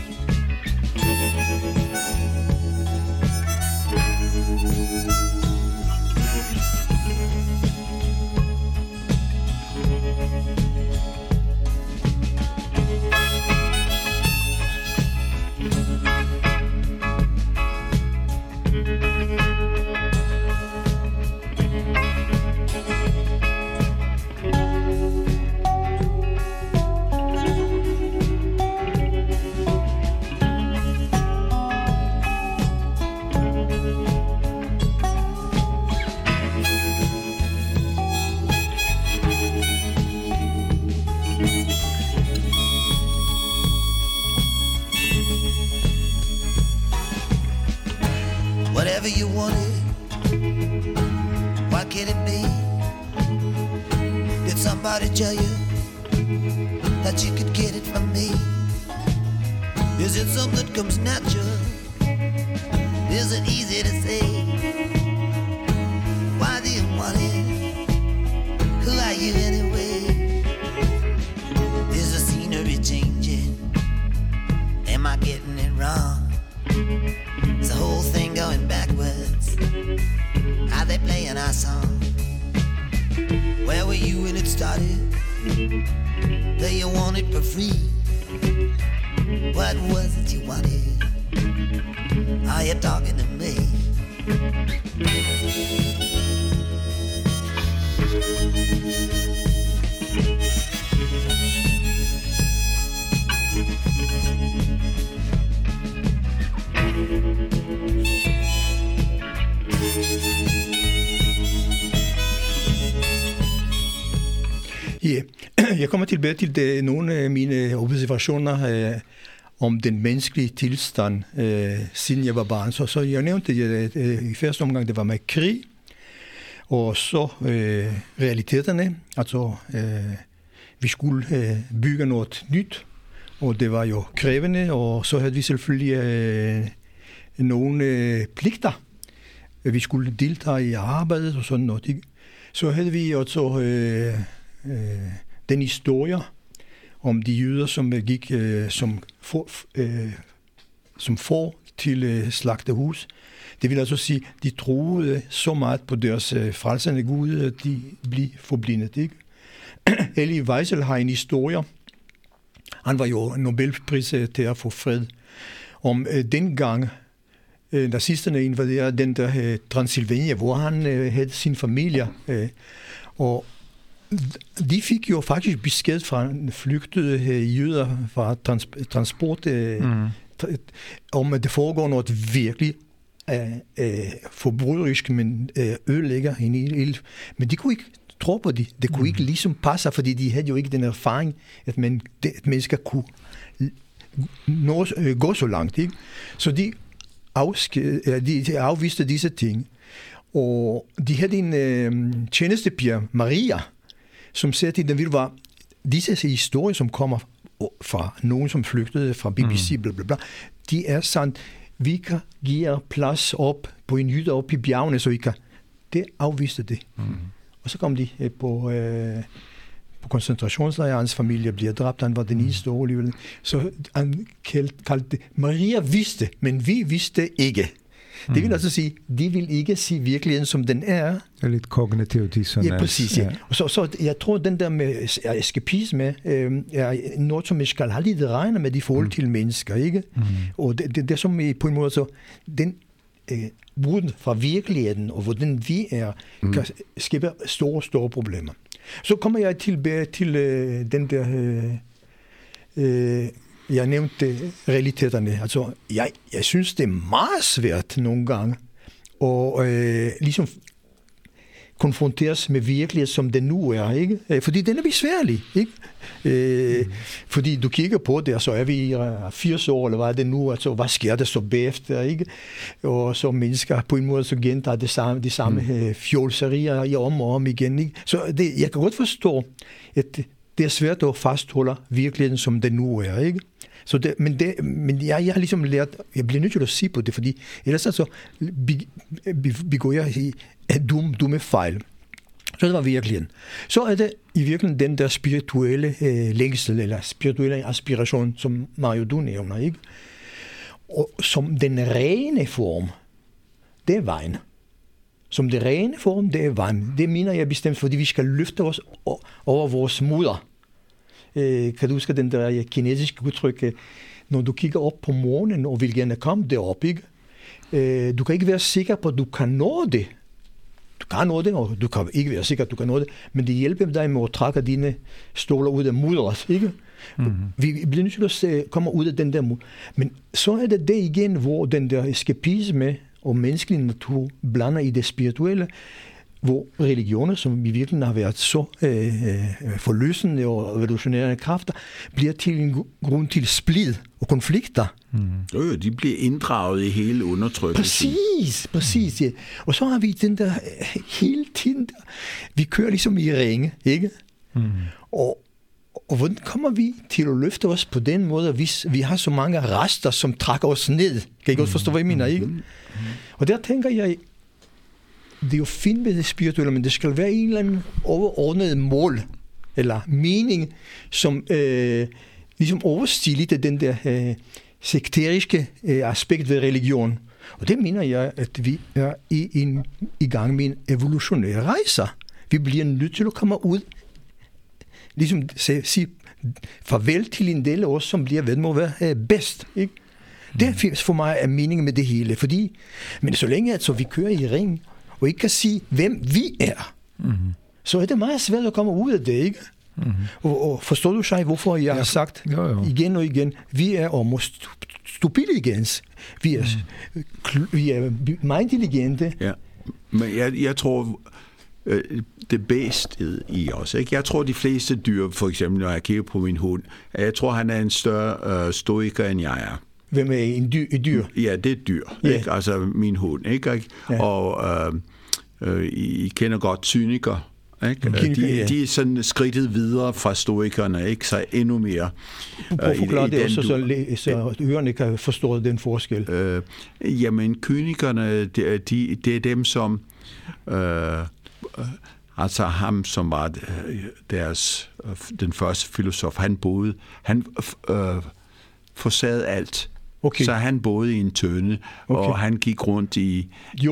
Whatever you wanted, what can it be? Did somebody tell you that you could get it from me? Is it something that comes natural? Is it easy to say? Why do you want it? Who are you anyway? Is the scenery changing? Am I getting it wrong? Is the whole thing going backwards? Are they playing our song? Where were you when it started? Do you want it for free? What was it you wanted? Are you talking to me? Ja, jeg kommer tilbage til nogle af mine observationer om den menneskelige tilstand, siden jeg var barn. Så jeg nævnte i første omgang, det var med krig, og så realiteterne. Altså, vi skulle bygge noget nyt, og det var jo krævende, og så havde vi selvfølgelig nogle pligter. Vi skulle deltage i arbejdet og sådan noget. Så havde vi også den historie om de jøder, som gik som får til slagterhus. Det vil altså sige, de troede så meget på deres frelsende Gud, at de blev forblindet. Ikke? Elie Wiesel har en historie. Han var jo Nobelpristager for fred. Om dengang nazisterne invaderede den der Transylvania, hvor han havde sin familie. Og de fik jo faktisk besked fra flygtede jøder fra transport, om at det foregår noget virkelig forbryderisk, men ødelægger en ild. Men de kunne ikke tro på det. Det kunne ikke ligesom passe, fordi de havde jo ikke den erfaring, at mennesker kunne gå så langt. Ikke? Så de afviste disse ting. Og de havde en tjenestepige, Maria, som sagde til dem, var disse historier, som kommer fra nogen, som flygtede fra BBC, blablabla, de er sandt. Vi kan give plads op på en hytte op i bjergene, så I kan. Det afviste det. Og så kom de på på koncentrationslejre, hans familie bliver dræbt, han var den eneste overlevende. Så han kaldte det, Maria vidste, men vi vidste ikke. Det vil altså sige, de vil ikke sige virkeligheden, som den er. Det er lidt kognitiv dissonans. Ja, præcis. Ja. Og så jeg tror, den der med eskapisme er noget, som jeg skal have lidt regner med i forhold til mennesker, ikke? Og det er som på en måde, så den bruden fra virkeligheden, og hvordan vi er, kan skabe store problemer. Så kommer jeg tilbage til den der... jeg nævnte realiteterne. Altså, jeg synes, det er meget svært nogle gange at ligesom konfronteres med virkelighed, som den nu er, ikke? Fordi den er besværlig, ikke? Fordi du kigger på det, og så er vi 80 år, eller hvad er det nu, altså, hvad sker der så bagefter, ikke? Og så mennesker på en måde så gentager de samme fjolserier i om og om igen, ikke? Så jeg kan godt forstå, at det er svært at fastholde virkeligheden, som den nu er, ikke? Så men jeg har ligesom lært, jeg bliver nødt til at sige på det, fordi ellers altså begår jeg i dumme fejl. Så det var virkeligheden. Så er det i virkeligheden den der spirituelle længsel, eller spirituelle aspiration, som Mario, du nævner, ikke? Og som den rene form, det er vejen. Som det rene form, det er vejen. Det mener jeg bestemt, fordi vi skal løfte os over vores moder. Kan du huske den der kinesiske udtryk, når du kigger op på månen og vil gerne komme derop, ikke? Du kan ikke være sikker på, at du kan nå det. Du kan nå det, og du kan ikke være sikker, at du kan nå det, men det hjælper dig med at trække dine ståler ud af mudderet, ikke? Vi bliver nødt til at komme ud af den der mudder. Men så er det igen, hvor den der eskapisme og menneskelig natur blander i det spirituelle, hvor religioner, som vi virkelig har været så forløsende og revolutionerende kræfter, bliver til en grund til splid og konflikter. De bliver inddraget i hele undertrykkelsen. Præcis. Ja. Og så har vi den der hele tiden, vi kører ligesom i ringe, ikke? Og hvordan kommer vi til at løfte os på den måde, hvis vi har så mange rester, som trækker os ned? Kan I godt forstå, hvad jeg mener, ikke? Og der tænker jeg, det er jo fint med det spirituelle, men det skal være en eller anden overordnet mål, eller mening, som ligesom overstiger til den der sekteriske aspekt ved religion. Og det mener jeg, at vi er i gang med en evolutionær rejse. Vi bliver nødt til at komme ud, ligesom sige farvel til en del af os, som bliver ved med at være bedst, ikke? Det for mig er meningen med det hele, fordi, men så længe at så vi kører i ring, og ikke kan sige, hvem vi er, så er det meget svært at komme ud af det, ikke? Og forstår du, Shai, hvorfor jeg har sagt igen og igen, vi er almost stupiligans. Vi er meget intelligente. Ja, men jeg tror, det bedste i os, ikke? Jeg tror, de fleste dyr, for eksempel, når jeg kigger på min hund, jeg tror, han er en større stoiker, end jeg er. Hvem er et dyr? Ja, det er et dyr, ikke? Altså min hund, ikke? Ja. Og I kender godt cynikere, ikke? De er sådan skridtet videre fra stoikerne, ikke? Så endnu mere. Hvorfor klarer det også, så ørerne kan forstå den forskel? Jamen, kynikerne, det er dem, som... altså ham, som var den første filosof, han forsagde alt. Okay. Så han boede i en tønde, og han gik rundt i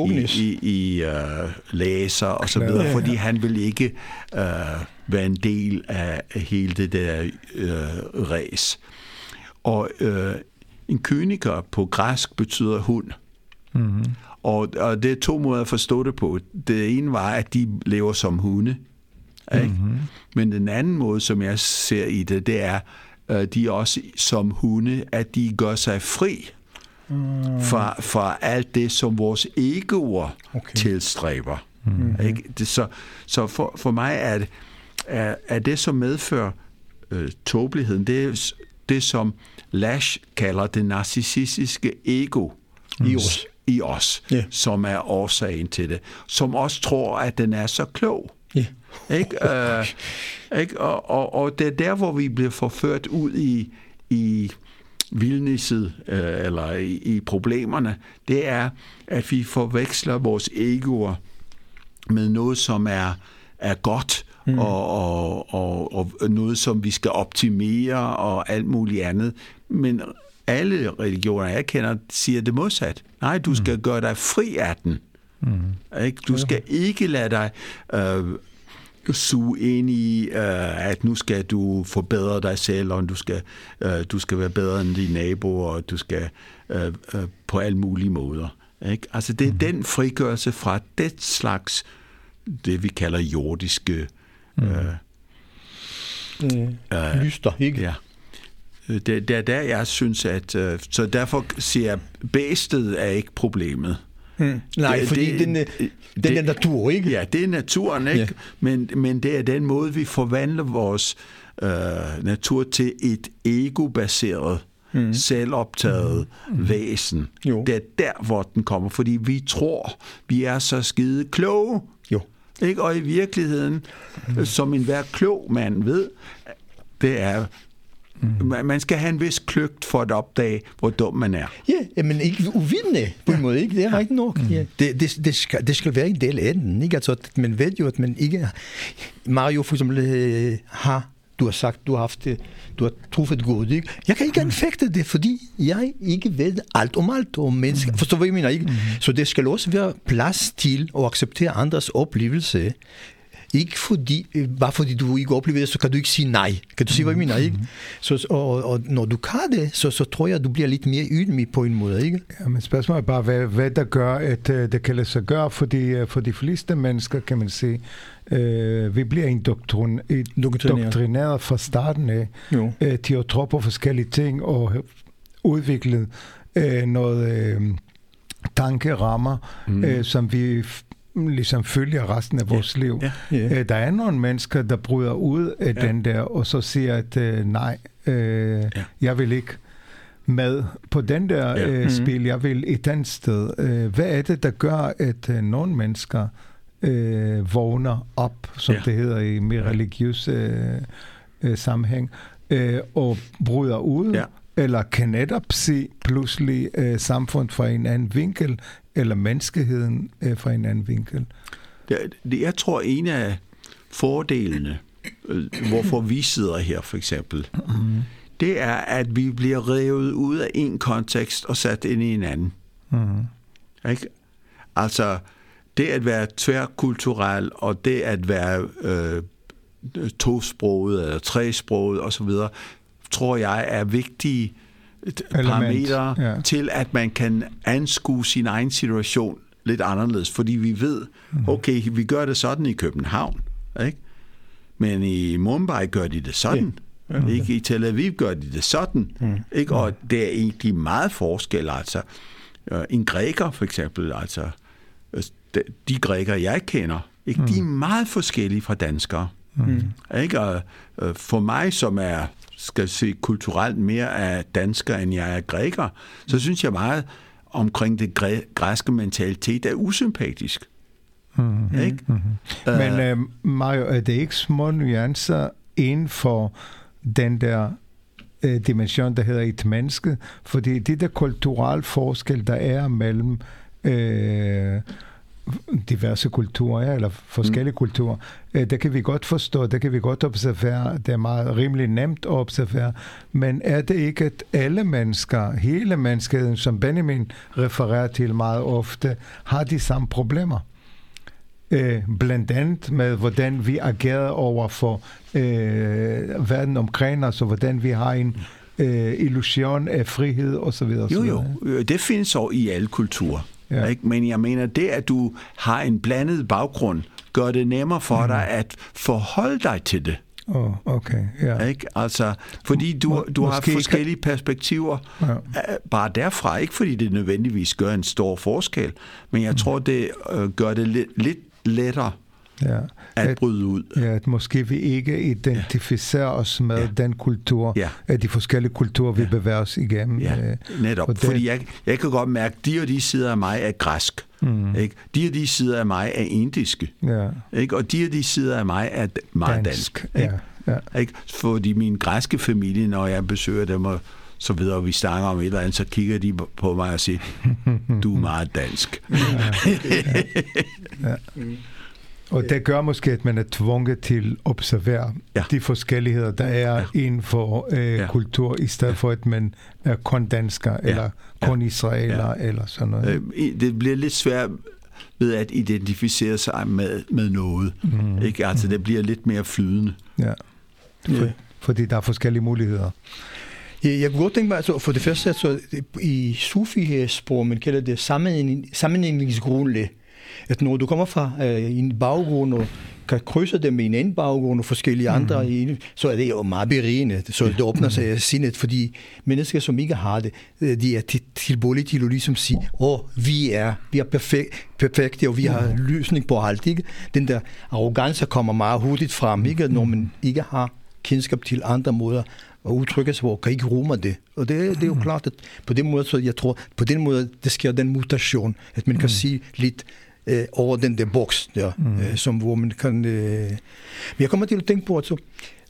laser og så videre, fordi han ville ikke være en del af hele det der ræs. Og en kyniker på græsk betyder hund. Og det er 2 måder at forstå det på. Det ene var, at de lever som hunde. Ikke? Men den anden måde, som jeg ser i det, det er, de også som hunde, at de gør sig fri fra alt det, som vores egoer tilstræber. Ikke? Så for mig er det, som medfører tåbeligheden, det som Lasch kalder det narcissistiske ego i os, som er årsagen til det. Som også tror, at den er så klog. Ikke? Ikke? Og det er der, hvor vi bliver forført ud i vildnisset, eller i problemerne. Det er, at vi forveksler vores egoer med noget, som er godt og noget, som vi skal optimere og alt muligt andet. Men alle religioner, jeg kender, siger det modsat. Nej, du skal gøre dig fri af den. Ikke? Du skal ikke lade dig suge ind i, at nu skal du forbedre dig selv, og du skal være bedre end dine naboer, og du skal på alle mulige måder. Ikke? Altså det er den frigørelse fra det slags, det vi kalder jordiske lyster, ikke? Ja. Det er der, jeg synes, at så derfor siger jeg, bæstet er ikke problemet. Nej, fordi den er natur, ikke? Ja, det er naturen, ikke? Ja. Men det er den måde, vi forvandler vores natur til et ego-baseret, selvoptaget væsen. Jo. Det er der, hvor den kommer, fordi vi tror, vi er så skide kloge. Jo. Ikke? Og i virkeligheden, som enhver klog mand ved, det er... Man skal have en vis kløgt for at opdage, hvor dum man er. Ja, men ikke uvidende på en måde, ikke? Det er rigtigt nok. Ja. Det skal være en del af den, ikke? Altså, man ved jo, at man ikke... Mario for eksempel du har sagt, du har truffet godt, ikke? Jeg kan ikke anfægte det, fordi jeg ikke ved alt om mennesker. Forstår hvad jeg mener, ikke? Så det skal også være plads til at acceptere andres oplevelse. Ikke bare fordi du ikke oplever det, så kan du ikke sige nej. Kan du sige, hvad jeg mener, ikke? Så, og når du kan det, så tror jeg, at du bliver lidt mere ydmyg på en måde, ikke? Ja, men spørgsmålet er bare, hvad der gør, at det kan lade sig gøre, for de fleste mennesker, kan man sige, vi bliver indoktrineret fra starten af til at tro på forskellige ting og udvikle noget tankerammer, som vi ligesom følger resten af vores liv. Der er nogle mennesker, der bryder ud af den der, og så siger, at nej, jeg vil ikke med på den der spil, jeg vil et andet sted. Hvad er det, der gør, at nogle mennesker vågner op, som det hedder i mere religiøs sammenhæng, og bryder ud, eller kan netop se pludselig samfund fra en anden vinkel, eller menneskeheden fra en anden vinkel? Jeg tror, en af fordelene, hvorfor vi sidder her for eksempel, det er, at vi bliver revet ud af en kontekst og sat ind i en anden. Ikke? Altså, det at være tværkulturel, og det at være tosproget eller tresproget osv., tror jeg er vigtige parametre til, at man kan anskue sin egen situation lidt anderledes, fordi vi ved, okay, vi gør det sådan i København, ikke? Men i Mumbai gør de det sådan, ikke? I Tel Aviv gør de det sådan, ikke? Og det er egentlig meget forskel, altså en græker for eksempel, altså de grækere jeg kender, ikke? De er meget forskellige fra danskere, ikke? Og for mig, som er skal se kulturelt mere af dansker, end jeg er græker, så synes jeg meget omkring det græske mentalitet er usympatisk. Ikke? Men Mario, er det ikke små nuancer inden for den der dimension, der hedder et menneske? Fordi det der kulturelle forskel, der er mellem diverse kulturer, eller forskellige kulturer, det kan vi godt forstå, det kan vi godt observere, det er meget rimelig nemt at observere, men er det ikke, at alle mennesker, hele menneskeheden, som Benjamin refererer til meget ofte, har de samme problemer? Blandt andet med, hvordan vi agerer over for verden omkring os, og hvordan vi har en illusion af frihed, osv. Jo, det findes også i alle kulturer. Ja. Ikke? Men jeg mener, det at du har en blandet baggrund, gør det nemmere for dig at forholde dig til det. Okay, ja. Ikke? Altså, fordi du har forskellige perspektiver bare derfra. Ikke fordi det nødvendigvis gør en stor forskel, men jeg tror, det gør det lidt lettere at bryde ud. Ja, at måske vi ikke identificerer os med den kultur, af de forskellige kulturer, vi bevæger os igennem. Ja, netop. Fordi jeg kan godt mærke, at de og de sider af mig er græsk. Ikke? De og de sider af mig er indiske. Ikke? Og de og de sider af mig er meget dansk. Ikke? Ikke? Fordi min græske familie, når jeg besøger dem og så videre, vi snakker om et eller andet, så kigger de på mig og siger, du er meget dansk. Og det gør måske, at man er tvunget til at observere de forskelligheder, der er inden for kultur, i stedet for, at man er kun dansker, eller kun israeler, eller sådan noget. Det bliver lidt svært ved at identificere sig med noget. Ikke? Altså, det bliver lidt mere flydende. Ja. Fordi der er forskellige muligheder. Jeg kunne godt tænke mig, altså, for det første, altså, i sufi-sprog, man kalder det sammenligningsgrundlag. At når du kommer fra en baggrund og kan krydse det med en anden baggrund og forskellige andre, så er det jo meget berigende. Så det åbner sig sindet, fordi mennesker, som ikke har det, de er tilbøjelige til at ligesom sige, vi er perfekte, og vi har løsning på alt. Ikke? Den der arrogance kommer meget hurtigt frem, ikke? Når man ikke har kendskab til andre måder og udtrykke sig, hvor kan ikke rumme det. Og det er jo klart, at på den måde, så jeg tror, på den måde, det sker den mutation, at man kan sige lidt over den der boks der, som hvor man kan... Men jeg kommer til at tænke på, altså,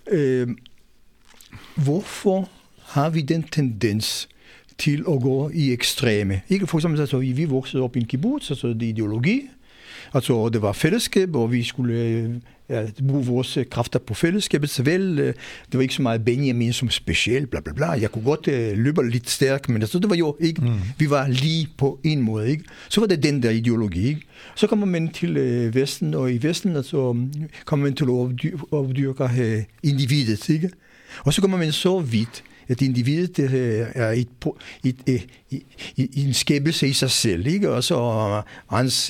hvorfor har vi den tendens til at gå i ekstreme? Ikke for eksempel, altså, vi voksede op i en kibbutz, altså det ideologi, altså det var fællesskab, og vi skulle bruge vores kræfter på fællesskabet, så vel, det var ikke så meget Benjamin som specielt, bla bla bla. Jeg kunne godt løbe lidt stærkt, men altså, det var jo ikke, vi var lige på en måde, ikke? Så var det den der ideologi, ikke? Så kommer man til Vesten, og i Vesten, altså, kommer man til at opdyrke individet, ikke? Og så kommer man så vidt, at individet er en skabelse i sig selv, ikke? Og så hans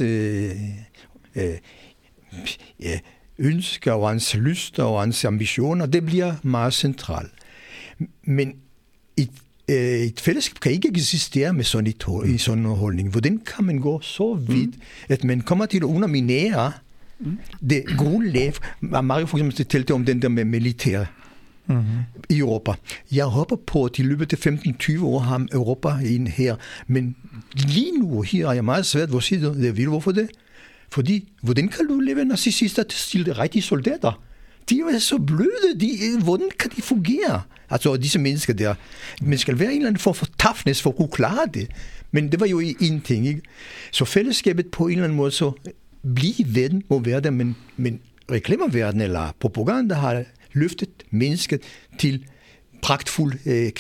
ønsker og hans lyster og hans ambitioner, det bliver meget centralt. Men et fællesskab kan ikke eksistere med sådan en holdning. Hvordan kan man gå så vidt, at man kommer til at underminere det grundlag? Mario for eksempel talte om den der med militær i Europa. Jeg håber på, at i løbet af 15-20 år har Europa en her, men lige nu her er jeg meget svært ved at sige det. Hvorfor det? Fordi, hvordan kan du leve narcissister til de rigtige soldater? De er jo så bløde, hvordan kan de fungere? Altså, disse mennesker der, man skal være en eller anden form for toughness for at kunne klare det. Men det var jo en ting, ikke? Så fællesskabet på en eller anden måde, så blive ven må være der, men reklamerverden eller propaganda har løftet mennesket til pragtfuld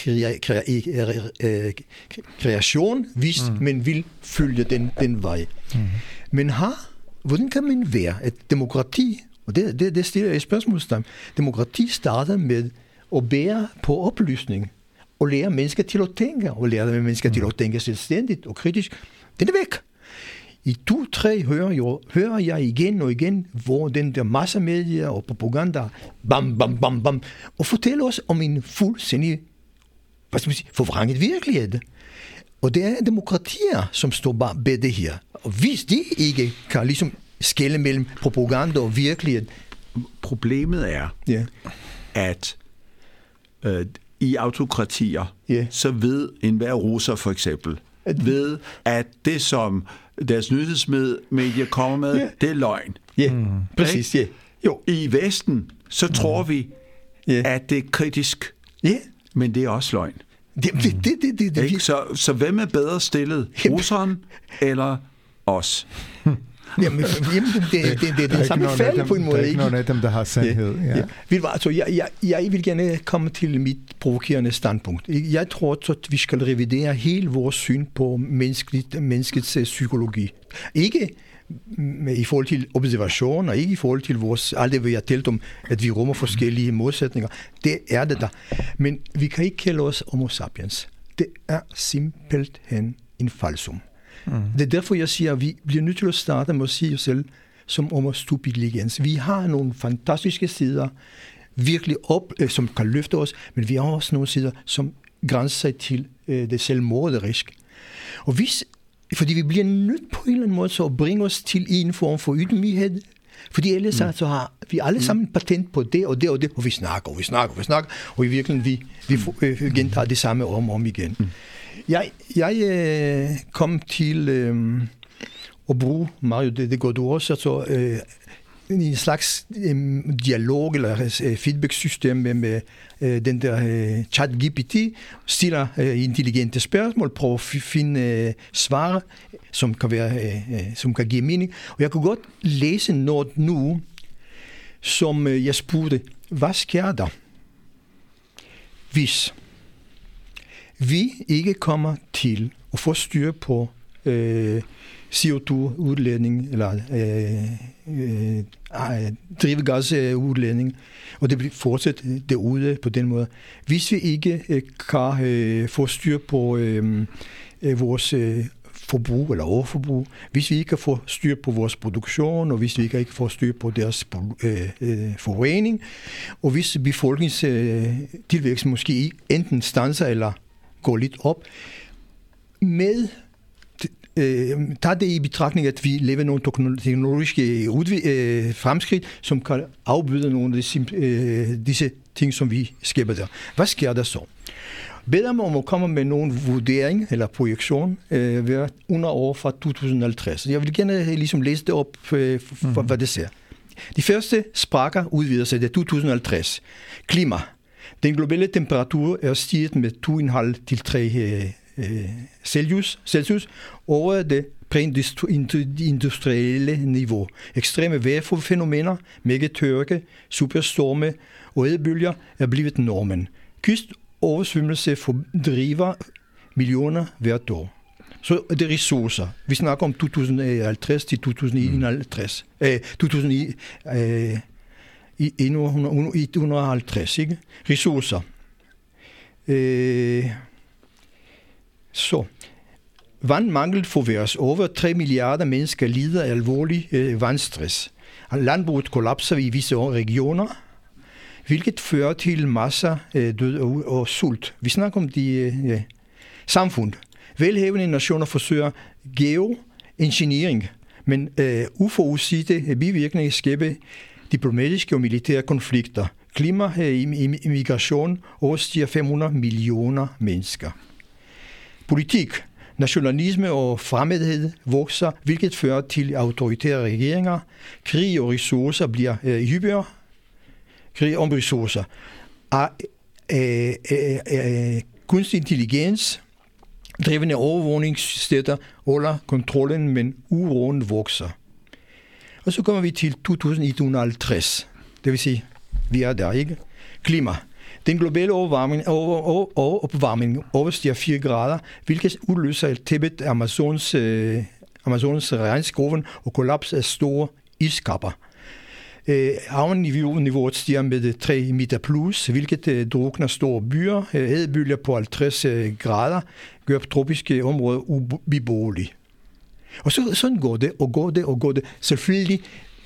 kreation, hvis man vil følge den vej. Men hvordan kan man være et demokrati, og det stiller jeg et spørgsmålstegn, demokrati starter med at bære på oplysning, og lære mennesker til at tænke, og lære mennesker til at tænke selvstændigt og kritisk. Den er væk. I 2-3 hører jeg igen og igen, hvor den der massemedier og propaganda, bam, bam, bam, bam, og fortæller os om en fuldstændig, forvrænget virkelighed. Og det er demokratier, som står bag det her. Og hvis de ikke kan ligesom skelne mellem propaganda og virkelighed. Problemet er, at i autokratier, så ved enhver russer for eksempel, ved at det, som deres nyhedsmedier kommer med, det er løgn. Præcis, Jo. I Vesten, så tror vi, at det er kritisk, men det er også løgn. Så hvem er bedre stillet? Russeren eller os? Jamen, det er samme fald på en måde. Der er ikke nogen af dem, der har sandhed. Jeg vil gerne komme til mit provokerende standpunkt. Jeg tror, at vi skal revidere hele vores syn på menneskets psykologi. Ikke i forhold til observation, og ikke i forhold til alt det, vi har talt om, at vi rummer forskellige modsætninger. Det er det der. Men vi kan ikke kalde os homo sapiens. Det er simpelthen en falsum. Det er derfor, jeg siger, at vi bliver nødt til at starte med at sige os selv som homo stupidigens. Vi har nogle fantastiske sider, virkelig som kan løfte os, men vi har også nogle sider, som grænser sig til det selvmorderiske. Og fordi vi bliver nødt på en eller anden måde så at bringe os til en form for ydmyghed, fordi ellers så har vi alle sammen patent på det og det og det, og vi snakker, og i virkeligheden vi gentager det samme om igen. Jeg kom til at bruge, Mario, det går du også, altså en slags dialog eller feedback-system med den der ChatGPT, stiller intelligente spørgsmål, prøver at finde svar, som kan give mening. Og jeg kunne godt læse noget nu, som jeg spurgte, hvad sker der, hvis vi ikke kommer til at få styr på CO2-udledning eller drivgasudledning, og det bliver fortsat derude på den måde. Hvis vi ikke kan få styr på vores forbrug eller overforbrug, hvis vi ikke kan få styr på vores produktion, og hvis vi ikke kan få styr på deres forurening, og hvis befolkningstilvæksten måske enten standser eller går lidt op, med tager det i betragtning, at vi lever nogle teknologiske fremskridt, som kan afbøde nogle af disse ting, som vi skaber der. Hvad sker der så? Bedre om at komme med nogle vurdering eller projektion under år fra 2050. Jeg vil gerne ligesom læse det op, for hvad det ser. De første sprækker udvider sig til 2050. Klima. Den globale temperatur er stiget med 2,5 til 3 Celsius over det præindustrielle niveau. Ekstreme vejrfænomener, megatørke, superstorme og edebølger er blevet normen. Kystoversvømmelse fordriver millioner hvert år. Så er det ressourcer. Vi snakker om 2050 til 2051. 150, ikke? Ressourcer. Så vandmangel forværres. Over 3 milliarder mennesker lider af alvorlig vandstress. Landbruget kollapser i visse regioner, hvilket fører til masser død og sult. Vi snakker om de samfund. Velhavende nationer forsøger geoengineering, men uforudsete bivirkninger skaber diplomatiske og militære konflikter. Klimamigration overstiger 500 millioner mennesker. Politik, nationalisme og fremmedhed vokser, hvilket fører til autoritære regeringer. Krig og ressourcer bliver hyppigere. Krig om ressourcer. Kunstig intelligens, drevne overvågningssteder under kontrollen, men uroen vokser. Og så kommer vi til 2150. Det vil sige, vi er der, ikke? Klima. Den globale opvarmning overstiger 4 grader, hvilket udløser tæppet af Amazons regnskoven og kollaps af store iskapper. Havniveauet stiger med 3 meter plus, hvilket drukner store byer. Hedebølger på 50 grader gør tropiske områder ubeboelige. Og sådan går det. Selvfølgelig,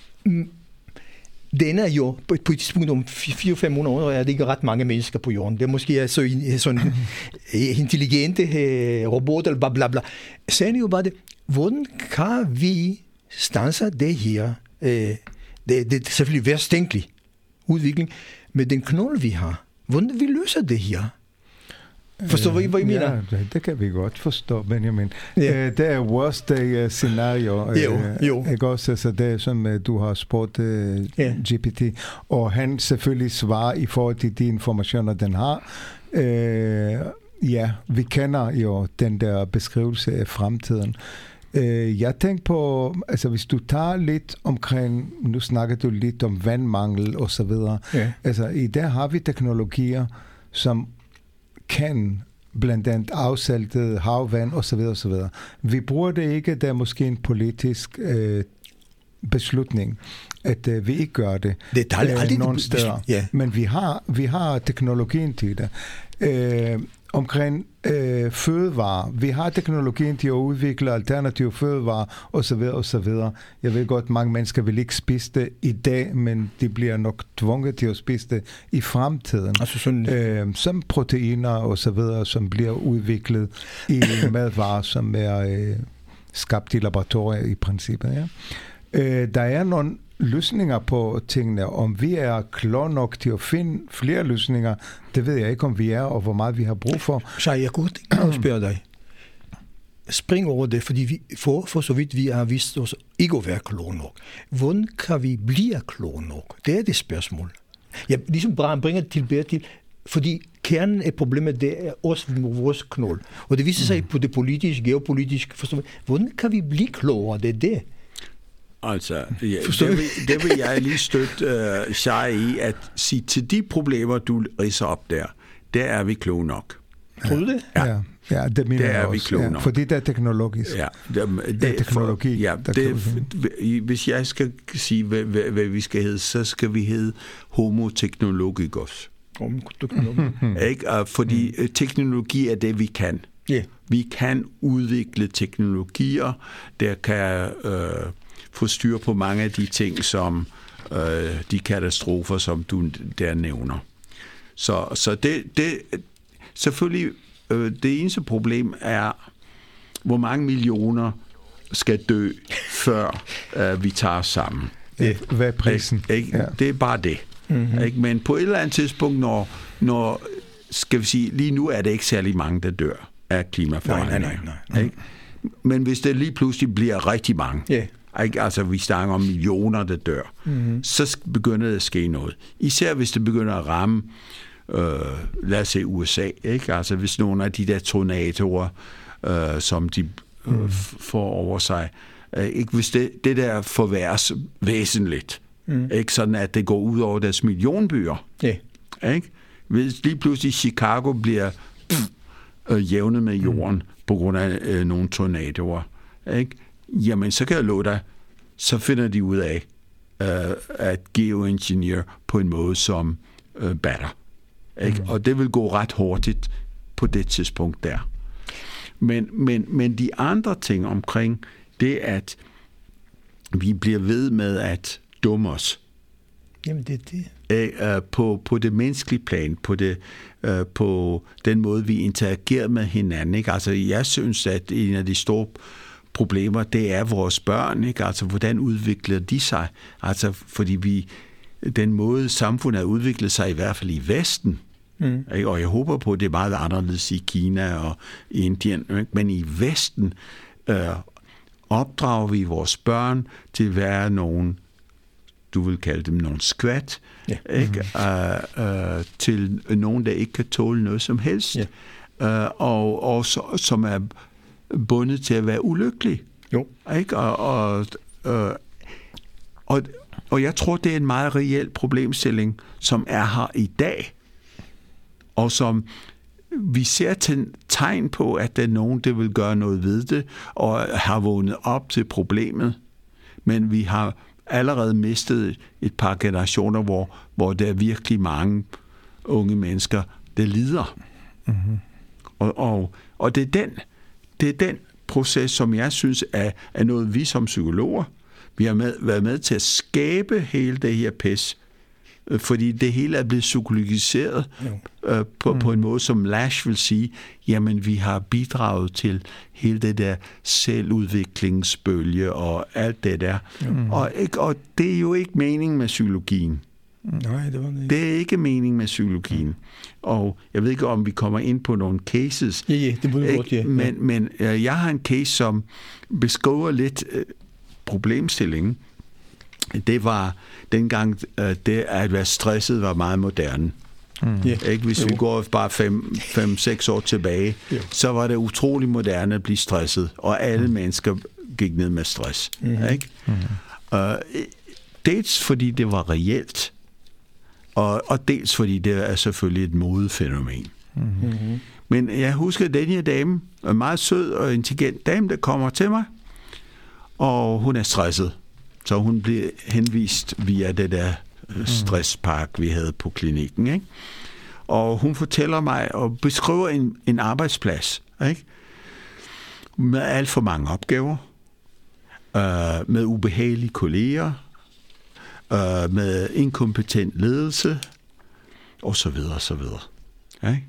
den er jo på et tidspunkt om 400-500 år, er det ikke ret mange mennesker på jorden. Det er måske sådan intelligente robotter, bla bla bla. Så er det jo bare det, hvordan kan vi stanse det her? Det er selvfølgelig værstænkelig udvikling, med den knold, vi har. Hvordan vi løser det her? Forstår du, hvad I mener? Ja, det kan vi godt forstå, Benjamin. Yeah. Det er worst day scenario. Jo. Ikke også? Altså det, som du har spurgt GPT. Og han selvfølgelig svarer i forhold til de informationer, den har. Ja, vi kender jo den der beskrivelse af fremtiden. Jeg tænker på, altså hvis du tager lidt omkring, nu snakker du lidt om vandmangel og så videre. Yeah. Altså i dag har vi teknologier, som kan blandt andet afsaltet havvand og så videre. Vi bruger det ikke, der er måske en politisk beslutning, at vi ikke gør det. Det er aldrig nogen steder. Yeah. Men vi har teknologien til det. Omkring fødevarer. Vi har teknologien til at udvikle alternative fødevarer osv. Jeg ved godt, mange mennesker vil ikke spise det i dag, men de bliver nok tvunget til at spise det i fremtiden. Altså sådan... som proteiner osv., som bliver udviklet i madvarer, som er skabt i laboratorier i princippet. Ja. Der er nogle løsninger på tingene. Om vi er klar nok til at finde flere løsninger, det ved jeg ikke, om vi er, og hvor meget vi har brug for. Så jeg kunne spørge dig. springe over det, fordi vi, for så vidt vi har vist os ikke at være kloge nok. Hvordan kan vi blive kloge nok? Det er det spørgsmål. Jeg ligesom bare bringer det tilbage til, fordi kernen af problemet, det er også vores knold. Og det viser sig på det politiske, geopolitiske forståelse. Hvordan kan vi blive klogere? Det er det. Altså, ja, det vil jeg lige støtte sig i, at sige til de problemer, du ridser op der er vi kloge nok. Tror du det? Ja, det mener der jeg er også. Vi kloge nok. Fordi det er teknologisk. Ja, det er teknologi. Hvis jeg skal sige, hvad vi skal hedde, så skal vi hedde Homo technologicus. Ikke? Fordi teknologi er det, vi kan. Yeah. Vi kan udvikle teknologier, der kan få styr på mange af de ting, som de katastrofer, som du der nævner. Så det selvfølgelig, det eneste problem er, hvor mange millioner skal dø, før vi tager os sammen. Hvad er prisen? Ikke? Ja. Det er bare det. Mm-hmm. Ikke? Men på et eller andet tidspunkt, når skal vi sige, lige nu er det ikke særlig mange, der dør af klimaforandringer. Nej. Ikke? Men hvis det lige pludselig bliver rigtig mange, ikke? Altså vi snakker om millioner, der dør, så begynder det at ske noget. Især hvis det begynder at ramme, lad os se USA, ikke? Altså hvis nogle af de der tornadoer, som de får over sig, ikke? Hvis det der forværres væsentligt, ikke? Sådan at det går ud over deres millionbyer, ikke? Hvis lige pludselig Chicago bliver jævnet med jorden på grund af nogle tornadoer, ikke? Jamen så kan jeg love dig, så finder de ud af at geoengineer på en måde, som batter. Ikke? Og det vil gå ret hurtigt på det tidspunkt der. Men de andre ting omkring det, at vi bliver ved med at dumme os. Jamen det er det. På det menneskelige plan, på den måde, vi interagerer med hinanden. Ikke? Altså, jeg synes, at en af de store problemer, det er vores børn. Ikke? Altså, hvordan udvikler de sig? Altså, fordi den måde, samfundet har udviklet sig, i hvert fald i Vesten, ikke? Og jeg håber på, at det er meget anderledes i Kina og i Indien, ikke? Men i Vesten opdrager vi vores børn til at være nogen, du vil kalde dem nogle skvat, ikke? Til nogen, der ikke kan tåle noget som helst, og som er bundet til at være ulykkelig. Jo. Ikke? Og jeg tror, det er en meget reel problemstilling, som er her i dag, og som vi ser tegn på, at der er nogen, der vil gøre noget ved det, og har vågnet op til problemet. Men vi har allerede mistet et par generationer, hvor der er virkelig mange unge mennesker, der lider. Mm-hmm. Og det er den proces, som jeg synes er noget, vi som psykologer, vi har været med til at skabe hele det her pis, fordi det hele er blevet psykologiseret på en måde, som Lasch vil sige, jamen vi har bidraget til hele det der selvudviklingsbølge og alt det der. Og det er jo ikke meningen med psykologien. Nej, det var det ikke. Det er ikke meningen med psykologien. Og jeg ved ikke, om vi kommer ind på nogle cases. Ja, det må du godt, ja. Men jeg har en case, som beskriver lidt problemstillingen. Det var dengang, det at være stresset var meget moderne. Ikke? Hvis vi går bare 5-6 år tilbage, så var det utrolig moderne at blive stresset, og alle mennesker gik ned med stress. Ikke? Dels fordi det var reelt, og dels fordi det er selvfølgelig et modefænomen. Men jeg husker den her dame, en meget sød og intelligent dame, der kommer til mig, og hun er stresset. Så hun bliver henvist via det der stresspark, vi havde på klinikken. Ikke? Og hun fortæller mig og beskriver en arbejdsplads, ikke? Med alt for mange opgaver, med ubehagelige kolleger, med inkompetent ledelse, og så videre, og så videre. Ikke?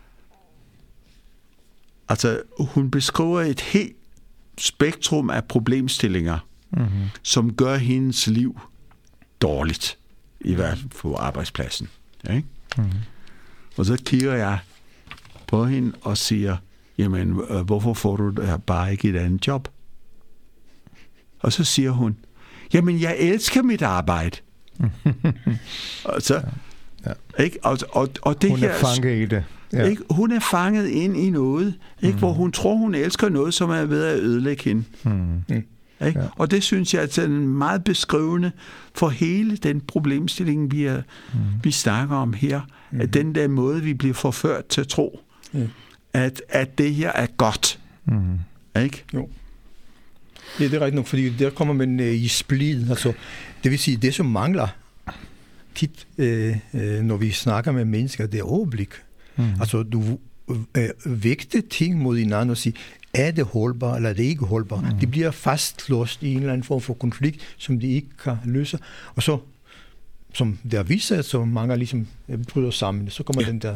Altså, hun beskriver et helt spektrum af problemstillinger, som gør hendes liv dårligt, i hvert fald på arbejdspladsen. Ikke? Og så kigger jeg på hende og siger, jamen, hvorfor får du bare ikke et andet job? Og så siger hun, jamen, jeg elsker mit arbejde. Altså, ikke? Og det hun er fanget i det. Ja. Ikke? Hun er fanget ind i noget, ikke? Hvor hun tror, hun elsker noget, som er ved at ødelægge hende. Ikke? Ja. Og det synes jeg er meget beskrivende for hele den problemstilling, vi snakker om her. At den der måde, vi bliver forført til at tro, at det her er godt. Ikke? Jo. Ja, det er rigtigt nok, fordi der kommer man i splid. Altså, det vil sige, det som mangler tit, når vi snakker med mennesker, det er overblik. Altså, du vægter ting mod hinanden og siger, er det holdbart, eller er det ikke holdbart? De bliver fastlåst i en eller anden form for konflikt, som de ikke kan løse. Og så, som der viser, så mange ligesom bryder sammen. Så kommer den der...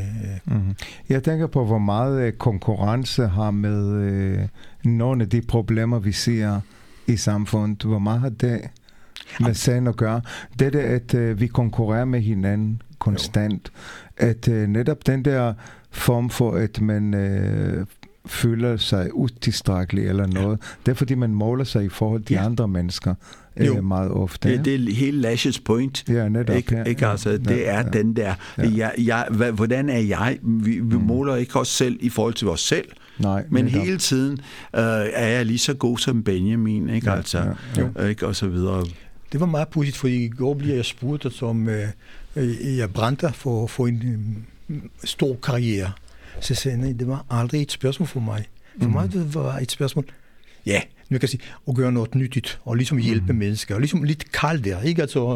Jeg tænker på, hvor meget konkurrence har med nogle af de problemer, vi ser i samfundet. Hvor meget har det med sagen at gøre? Det er, at vi konkurrerer med hinanden konstant. At netop den der form for, at man føler sig utilstrækkelig eller noget, det er fordi, man måler sig i forhold til andre mennesker meget ofte. Ja, det er hele Lash's point. Ja, netop. Ikke? Altså, det er den der. Hvordan er jeg? Vi måler ikke os selv i forhold til os selv. Nej, men hele tiden er jeg lige så god som Benjamin, ikke? Altså, ikke? Og så videre. Det var meget pudsigt, fordi i går bliver jeg spurgt, som jeg brændte for en stor karriere. Så sagde jeg, det var aldrig et spørgsmål for mig. For mig det var et spørgsmål, nu kan jeg sige, at gøre noget nyttigt, og ligesom hjælpe mennesker, og ligesom lidt kaldt der, ikke? Altså,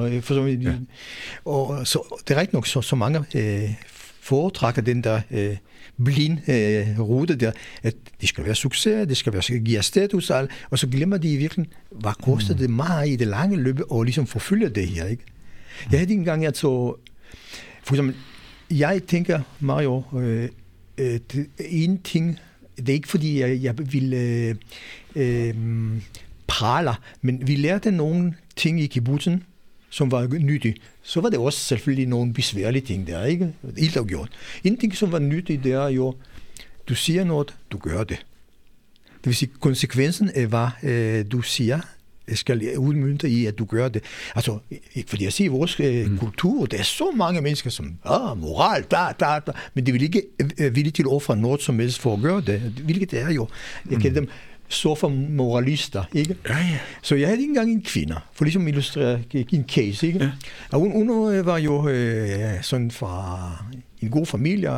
og så, det er rigtig nok, så mange foretrækker den der blind rute der, at det skal være succes, det skal være give status, og så glemmer de i virkeligheden, hvad koster det meget i det lange løb, og ligesom forfølge det her, ikke? Jeg havde engang, for eksempel, jeg tænker, Mario, en ting, det er ikke fordi, jeg vil prale, men vi lærte nogle ting i kibbutzen, som var nyttige. Så var det også selvfølgelig nogle besværlige ting der, ikke? Helt afgjort. En ting, som var nyttig, det er jo, du siger noget, du gør det. Det vil sige, konsekvensen af, hvad du siger, skal udmønte i, at du gør det. Altså, fordi jeg siger, i vores kultur, der er så mange mennesker, som, moral, men de vil ikke villige til at ofre noget som helst for at gøre det. Hvilket det er jo. Jeg kalder dem så for moralister, ikke? Ja. Så jeg havde ikke engang en kvinde, for ligesom at illustrere en case, ikke? Ja. Og hun var jo sådan fra en god familie,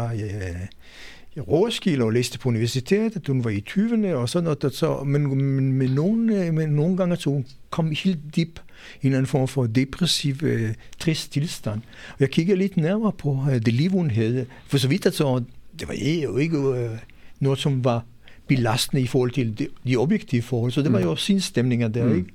i Roskilde og læste på universitetet, hun var i 20'erne og sådan noget, så, men nogle gange så hun kom helt dyb i en eller anden form for depressiv, trist tilstand. Og jeg kiggede lidt nærmere på det liv, hun havde. For så vidt, altså, det var jo ikke noget, som var belastende i forhold til de objektive forhold, så det var jo sindsstemninger der, ikke?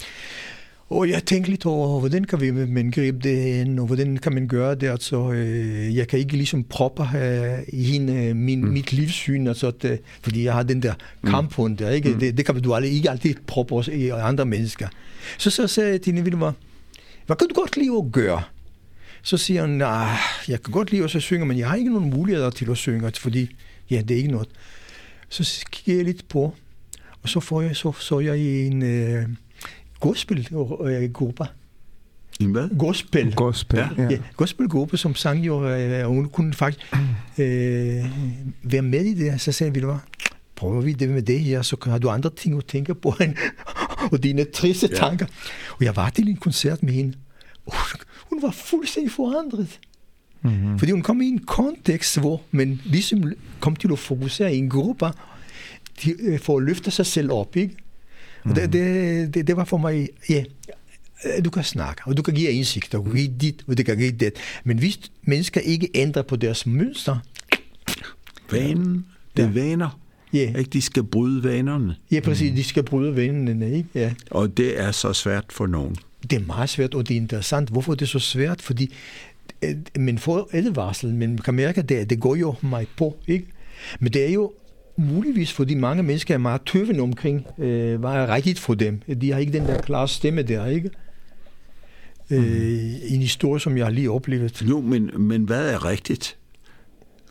Og jeg tænkte lidt over, hvordan kan vi gribe det ind, og hvordan kan man gøre det, altså, jeg kan ikke ligesom proppe i hende mit livssyn, altså, fordi jeg har den der kamphund der, ikke? Det kan du ikke altid proppe os i andre mennesker. Så sagde jeg til hende, hvad kan du godt lide at gøre? Så siger hun, jeg kan godt lide at synge, men jeg har ikke nogen muligheder til at synge, fordi det er ikke noget. Så kigger jeg lidt på, og så jeg i en gospelgruppe. En hvad? Gospel. Ja, gospelgruppe, som sang jo, og hun kunne faktisk være med i det. Så sagde vi, prøver vi det med det her, så har du andre ting at tænke på, og dine triste tanker. Og jeg var til en koncert med hende, og hun var fuldstændig forandret. Fordi hun kom i en kontekst, hvor man ligesom kom til at fokusere i en gruppe, for at løfte sig selv op, ikke? Og det var for mig, du kan snakke, og du kan give indsigt, og du kan give dit, og du kan give det. Men hvis mennesker ikke ændrer på deres mønster... Vanen, det er vaner. Ikke? De skal bryde vanerne. Ja, præcis, de skal bryde vanerne, ikke? Ja. Og det er så svært for nogen. Det er meget svært, og det er interessant. Hvorfor er det så svært? Fordi man får advarsel, men man kan mærke, at det går jo mig på, ikke? Men det er jo muligvis, fordi mange mennesker er meget tøvende omkring, hvad er rigtigt for dem. De har ikke den der klare stemme der, ikke? En historie, som jeg har lige oplevet. Jo, men hvad er rigtigt?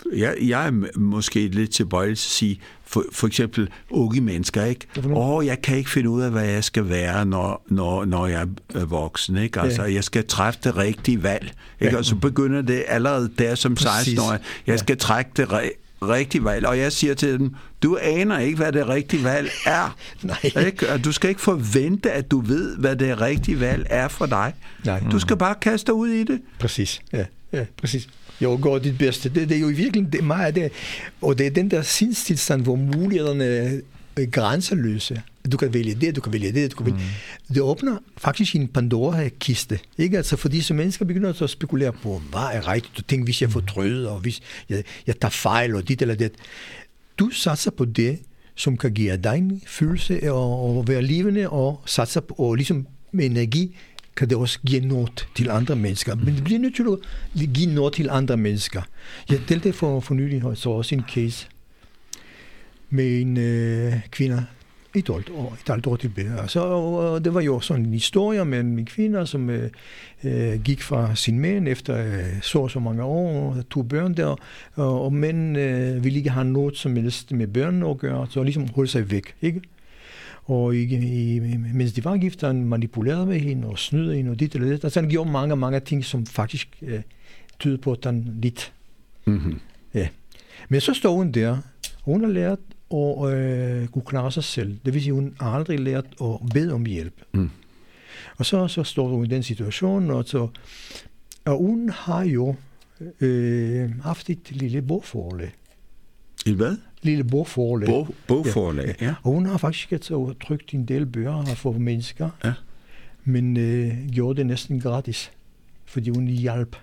Jeg er måske lidt tilbøjelig til at sige, for eksempel unge mennesker, ikke? Jeg kan ikke finde ud af, hvad jeg skal være, når jeg er voksen, ikke? Altså, jeg skal træffe det rigtige valg, ikke? Og så begynder det allerede der som 16-årig. Jeg skal trække det rigtige valg, og jeg siger til dem, du aner ikke, hvad det rigtige valg er. Nej. Ikke? Og du skal ikke forvente, at du ved, hvad det rigtige valg er for dig. Nej. Du skal bare kaste dig ud i det. Præcis, ja, præcis. Jo, gør dit bedste. Det er jo i virkeligheden det meget af det. Og det er den der sindstilstand, hvor mulighederne er grænseløse. Du kan vælge det, du kan vælge det, du kan vælge. Det åbner faktisk en Pandora-kiste. Ikke? Altså, for disse mennesker begynder at spekulere på, hvad er rigtigt? Du tænker, hvis jeg fortryder, og hvis jeg tager fejl, og dit eller det. Du satser på det, som kan give dig en følelse af at være levende, og satser på, og ligesom med energi, kan det også give noget til andre mennesker. Men det bliver nødt til at give noget til andre mennesker. Jeg delte for nylig så også en case med en kvinde, et halvt år tilbage. Så det var jo sådan en historie med en kvinde, som gik fra sin mand efter så mange år, 2 børn der, og mænd ville ikke have noget som helst med børnene at gøre, så ligesom holde sig væk, ikke? Og mens de var gift, han manipulerede med hende og snydede hende og dit eller det. Altså han gjorde mange ting, som faktisk tyder på, at han lidt. Mm-hmm. Ja. Men så står hun der, og hun har lært at kunne klare sig selv. Det vil sige, hun har aldrig lært at bede om hjælp. Mm. Og så står hun i den situation, og hun har jo haft et lille bogforlag. Et hvad? Lille bogforlag. Bogforlag, ja. Og hun har faktisk trykt en del bøger for mennesker, men gjorde det næsten gratis, fordi hun hjalp.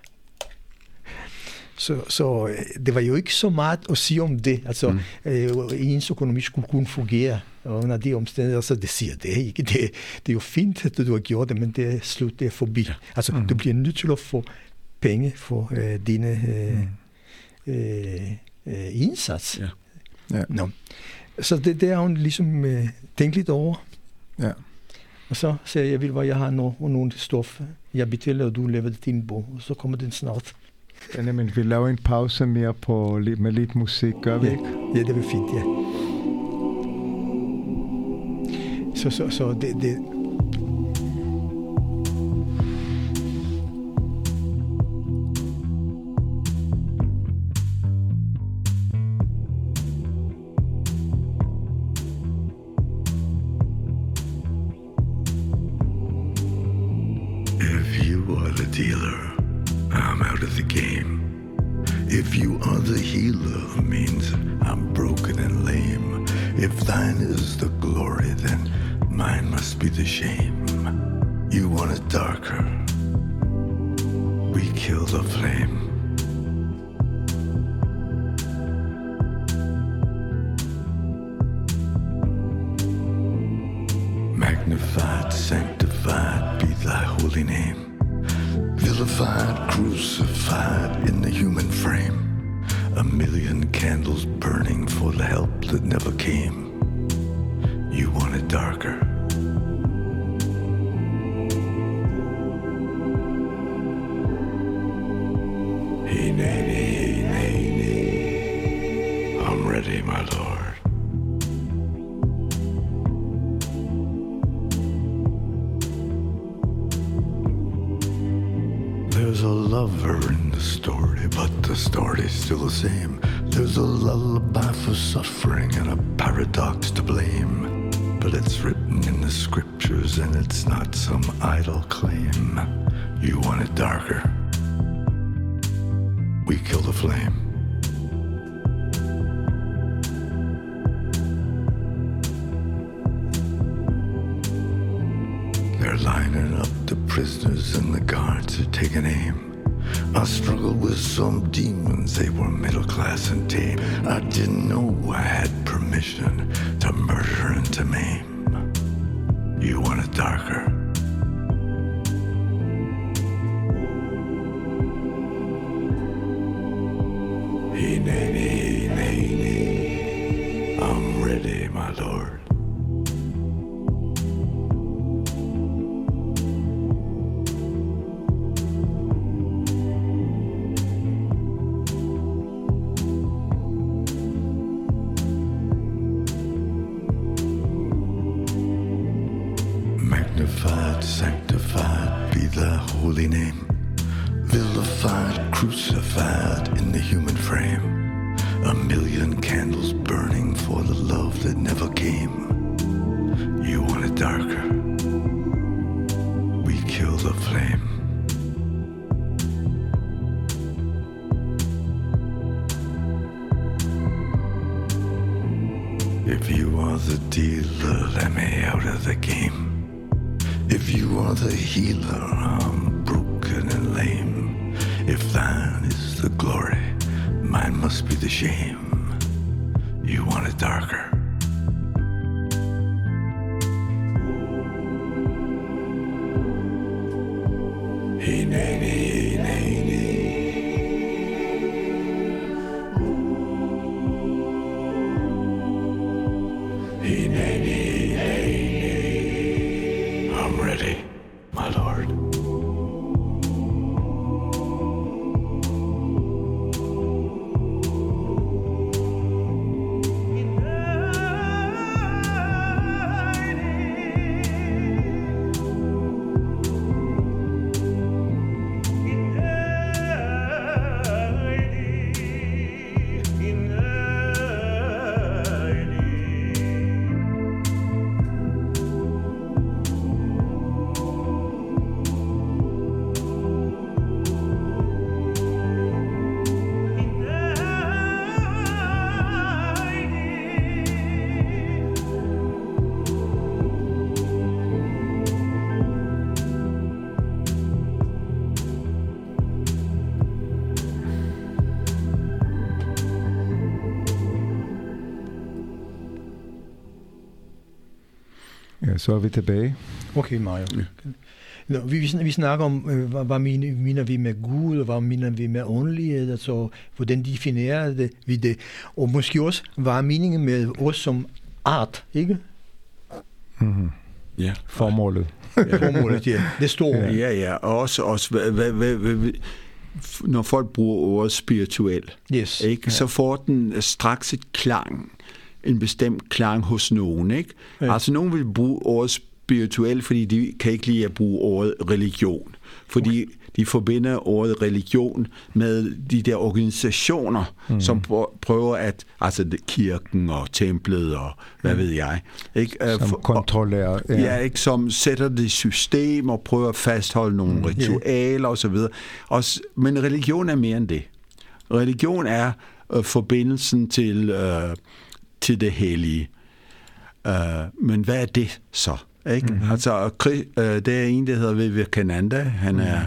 Så det var jo ikke så meget at sige om det. Altså, ens økonomi skulle kunne fungere under de omstændigheder, så det siger det ikke. Det er jo fint, at du har gjort det, men det er slut, det er forbi. Altså, du bliver nødt til at få penge for dine indsats. Ja. No. Så det har hun ligesom tænkt lidt over. Ja. Og så sagde jeg har nogle stof, jeg betaler, og du laver det din bog, og så kommer den snart. Men vi laver en pause mere med lidt musik, gør vi ikke? Ja, det var fint, ja. Så det If you are the dealer, I'm out of the game. If you are the healer, means I'm broken and lame. If thine is the glory, then mine must be the shame. You want it darker, we kill the flame. Magnified, sanctified be thy holy name. Vilified, crucified in the human frame. A million candles burning for the help that never came. You want it darker. Hey, nay, nay, nay, nay. I'm ready, my lord. There's a lover in the story, but the story's still the same. There's a lullaby for suffering and a paradox to blame. But it's written in the scriptures and it's not some idle claim. You want it darker, we kill the flame. They're lining up the prisoners and the guards are taking aim. I struggled with some demons, they were middle class and tame. I didn't know I had permission to murder and to maim. You want it darker, hey, nay, nay, nay, nay. I'm ready, my lord. sanctified be thy holy name. Vilified, crucified in the human frame. A million candles burning for the love that never came. You want it darker, we kill the flame. If you are the dealer, let me out of the game. If you are the healer, I'm broken and lame. If thine is the glory, mine must be the shame. You want it darker. Hey, nay, nay, nay, nay. Hey, nay, nay, nay, nay. I'm ready, my lord. Ja, så er vi tilbage. Okay, Mario. Nå, vi snakker om, hvad mener vi med Gud, og hvad mener vi med åndelighed, altså hvordan definerer vi det, og måske også, hvad er meningen med os som art, ikke? Mm-hmm. Ja. Formålet. Formålet, ja. Det står. Ja. Og også når folk bruger ordet spirituel, yes. ikke, så får den straks et klang, en bestemt klang hos nogen, ikke? Ja. Altså nogen vil bruge ordet spirituel, fordi de kan ikke lide at bruge ordet religion, fordi de forbinder ordet religion med de der organisationer, som prøver at, altså kirken og templet og hvad ved jeg, ikke? Som kontrollerer. Ja, ikke? Som sætter det i system og prøver at fastholde nogle ritualer og så videre. Men religion er mere end det. Religion er forbindelsen til det hellige. Men hvad er det så? Ikke? Mm-hmm. Altså, det er en, der hedder Vivekananda. Han er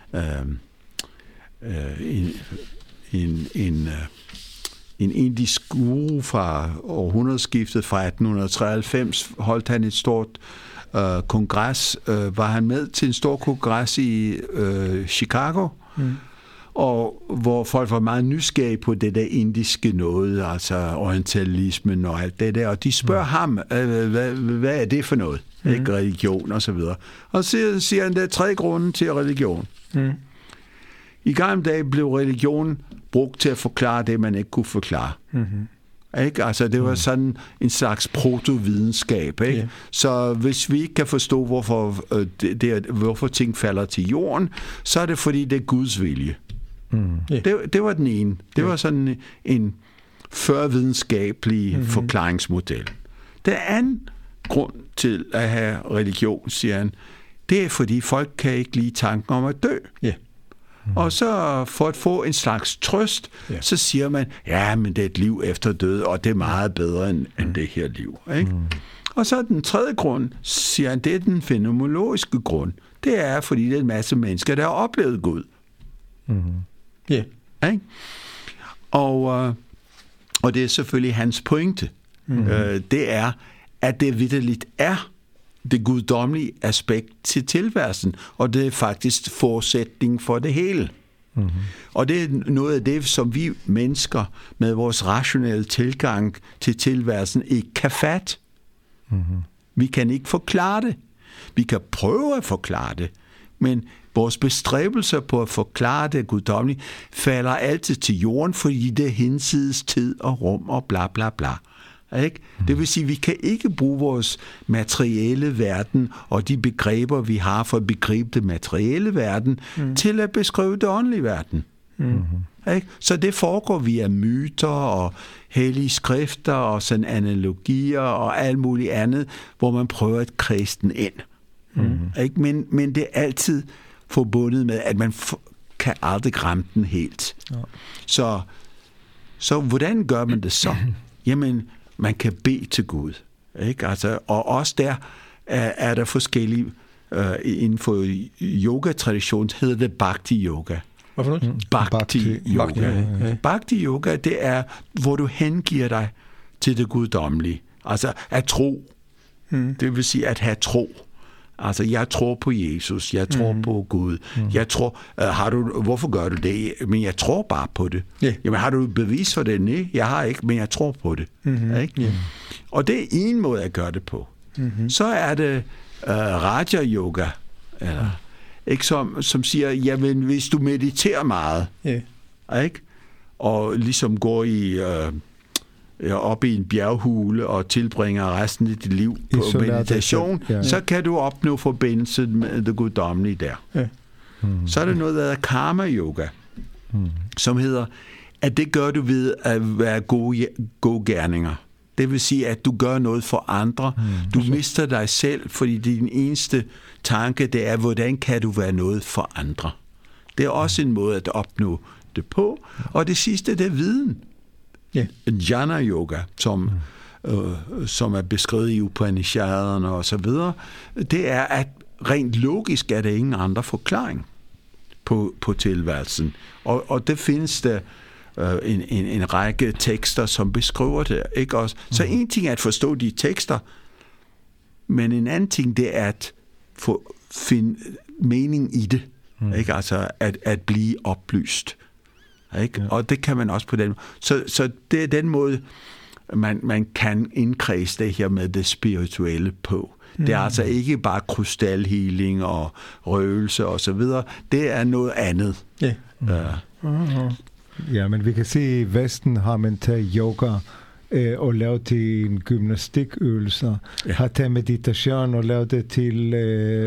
en indisk guru fra århundredeskiftet, fra 1893, holdt han et stort kongres. Var han med til en stor kongres i Chicago, og hvor folk var meget nysgerrige på det der indiske noget, altså orientalismen og alt det der, og de spørger ham, hvad er det for noget? Ikke religion og så videre. Og så siger han, der er 3 grunde til religion. I gamle dage blev religion brugt til at forklare det, man ikke kunne forklare. Ikke? Altså, det var sådan en slags protovidenskab. Ikke? Yeah. Så hvis vi ikke kan forstå, hvorfor ting falder til jorden, så er det fordi, det er Guds vilje. Det var den ene. Det var sådan en førvidenskabelig forklaringsmodel. Den anden grund til at have religion, siger han, det er fordi folk kan ikke lide tanken om at dø. Yeah. Og så for at få en slags trøst, så siger man, ja, men det er et liv efter død, og det er meget bedre end det her liv. Ikke? Og så den tredje grund, siger han, det er den fænomenologiske grund. Det er, fordi det er en masse mennesker, der har oplevet Gud. Ikke? Og det er selvfølgelig hans pointe. Det er, at det vitterligt er det guddommelige aspekt til tilværelsen, og det er faktisk forudsætning for det hele. Og det er noget af det, som vi mennesker med vores rationelle tilgang til tilværelsen ikke kan fatte. Vi kan ikke forklare det. Vi kan prøve at forklare det, men vores bestræbelser på at forklare det guddommelige falder altid til jorden, fordi det er hinsides tid og rum og bla bla bla. Ikke? Det vil sige, at vi kan ikke bruge vores materielle verden og de begreber, vi har for at begribe det materielle verden, til at beskrive det åndelige verden. Ikke? Så det foregår via myter og hellige skrifter og sådan analogier og alt muligt andet, hvor man prøver at kredse den ind. Ikke? Men det er altid forbundet med, at man kan aldrig ramme den helt. Så hvordan gør man det så? Jamen, man kan bede til Gud. Ikke? Altså, og også der er der forskellige, inden for yoga-tradition hedder det bhakti-yoga. Hvad for noget? Bhakti-yoga. Bhakti-yoga, det er, hvor du hengiver dig til det guddommelige. Altså at tro. Det vil sige at have tro. Altså, jeg tror på Jesus, jeg tror på Gud, jeg tror, hvorfor gør du det? Men jeg tror bare på det. Yeah. Jamen, har du bevis for det? Nej, jeg har ikke, men jeg tror på det. Ikke? Yeah. Og det er en måde at gøre det på. Så er det Raja-yoga, eller, ikke, som siger, jamen, hvis du mediterer meget, ikke? Og ligesom går op i en bjerghule og tilbringer resten af dit liv på meditation, så kan du opnå forbindelse med det guddommelige der. Så er det noget, der hedder karma-yoga, som hedder, at det gør du ved at være gode gerninger. Det vil sige, at du gør noget for andre. Du mister dig selv, fordi din eneste tanke, det er, hvordan kan du være noget for andre. Det er også en måde at opnå det på. Og det sidste, det er viden. Jnana yoga, som er beskrevet i Upanishaderne og så videre, det er, at rent logisk er der ingen andre forklaring på tilværelsen. Og det findes der en række tekster, som beskriver det. Ikke også? Så en ting er at forstå de tekster, men en anden ting, det er at finde mening i det. Ikke? Altså at blive oplyst. Ikke? Og det kan man også på den måde. Så det er den måde, man kan indkredse det her med det spirituelle på. Det er altså ikke bare krystalhealing og røgelse og så videre. Det er noget andet. Ja, men vi kan se, at i Vesten har man taget yoga og lavet til en gymnastikøvelser, har taget meditation og lavet det til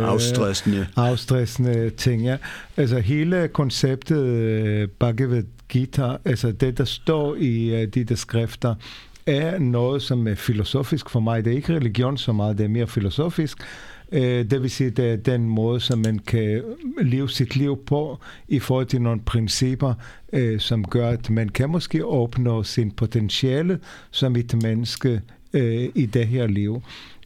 afstressende ting. Ja. Altså hele konceptet Bhagavad Gita, altså det, der står i de der skrifter, er noget, som er filosofisk for mig. Det er ikke religion så meget, det er mere filosofisk. Det vil sige, det er den måde, som man kan leve sit liv på i forhold til nogle principper, som gør, at man kan måske opnå sin potentiale som et menneske i det her liv.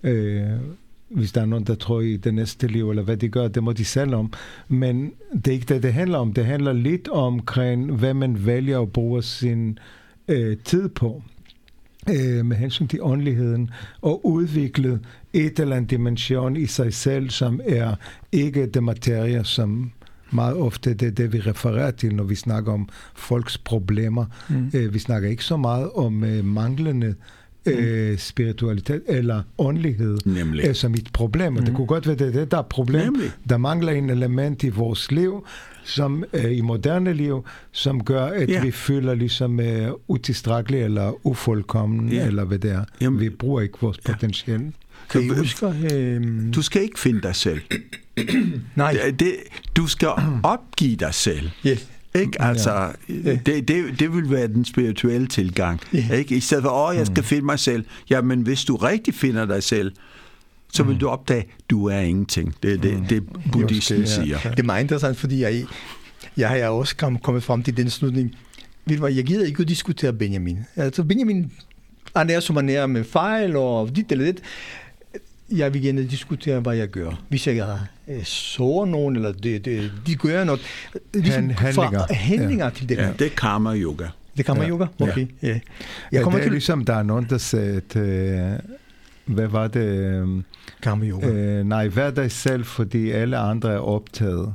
Hvis der er nogen, der tror i det næste liv, eller hvad de gør, det må de selv om. Men det er ikke det, det handler om. Det handler lidt omkring, hvad man vælger at bruge sin tid på. Med hensyn til åndeligheden, og udvikle et eller andet dimension i sig selv, som er ikke det materie, som meget ofte det er det, vi refererer til, når vi snakker om folks problemer. Vi snakker ikke så meget om manglende spiritualitet eller åndelighed som et problem. Og det kunne godt være det der er problem. Der mangler en element i vores liv, som i moderne liv, som gør, at vi føler ligesom utilstrækkelige eller ufuldkommen, eller hvad det er. Vi bruger ikke vores potentiale. Kan I huske? Du skal ikke finde dig selv. Nej. Du skal opgive dig selv. Ikke? Altså, det vil være den spirituelle tilgang. Ikke? I stedet for, jeg skal finde mig selv. Ja, men hvis du rigtig finder dig selv, så vil du opdage, at du er ingenting. Det buddhisten siger. Det er meget interessant, fordi jeg har også kommet frem til den slutning. Jeg gider ikke at diskutere Benjamin. Altså, Benjamin, han er som han er med fejl og dit eller det. Jeg vil gerne diskutere, hvad jeg gør. Hvis jeg sårer nogen, eller de gør noget. Ligesom handlinger til det. Ja, det er karma-yoga. Det er karma-yoga? Okay. Ja. Det er ligesom, der er nogen, der sagde, hvad var det? Karma-yoga. Nej, vær dig selv, fordi alle andre er optaget.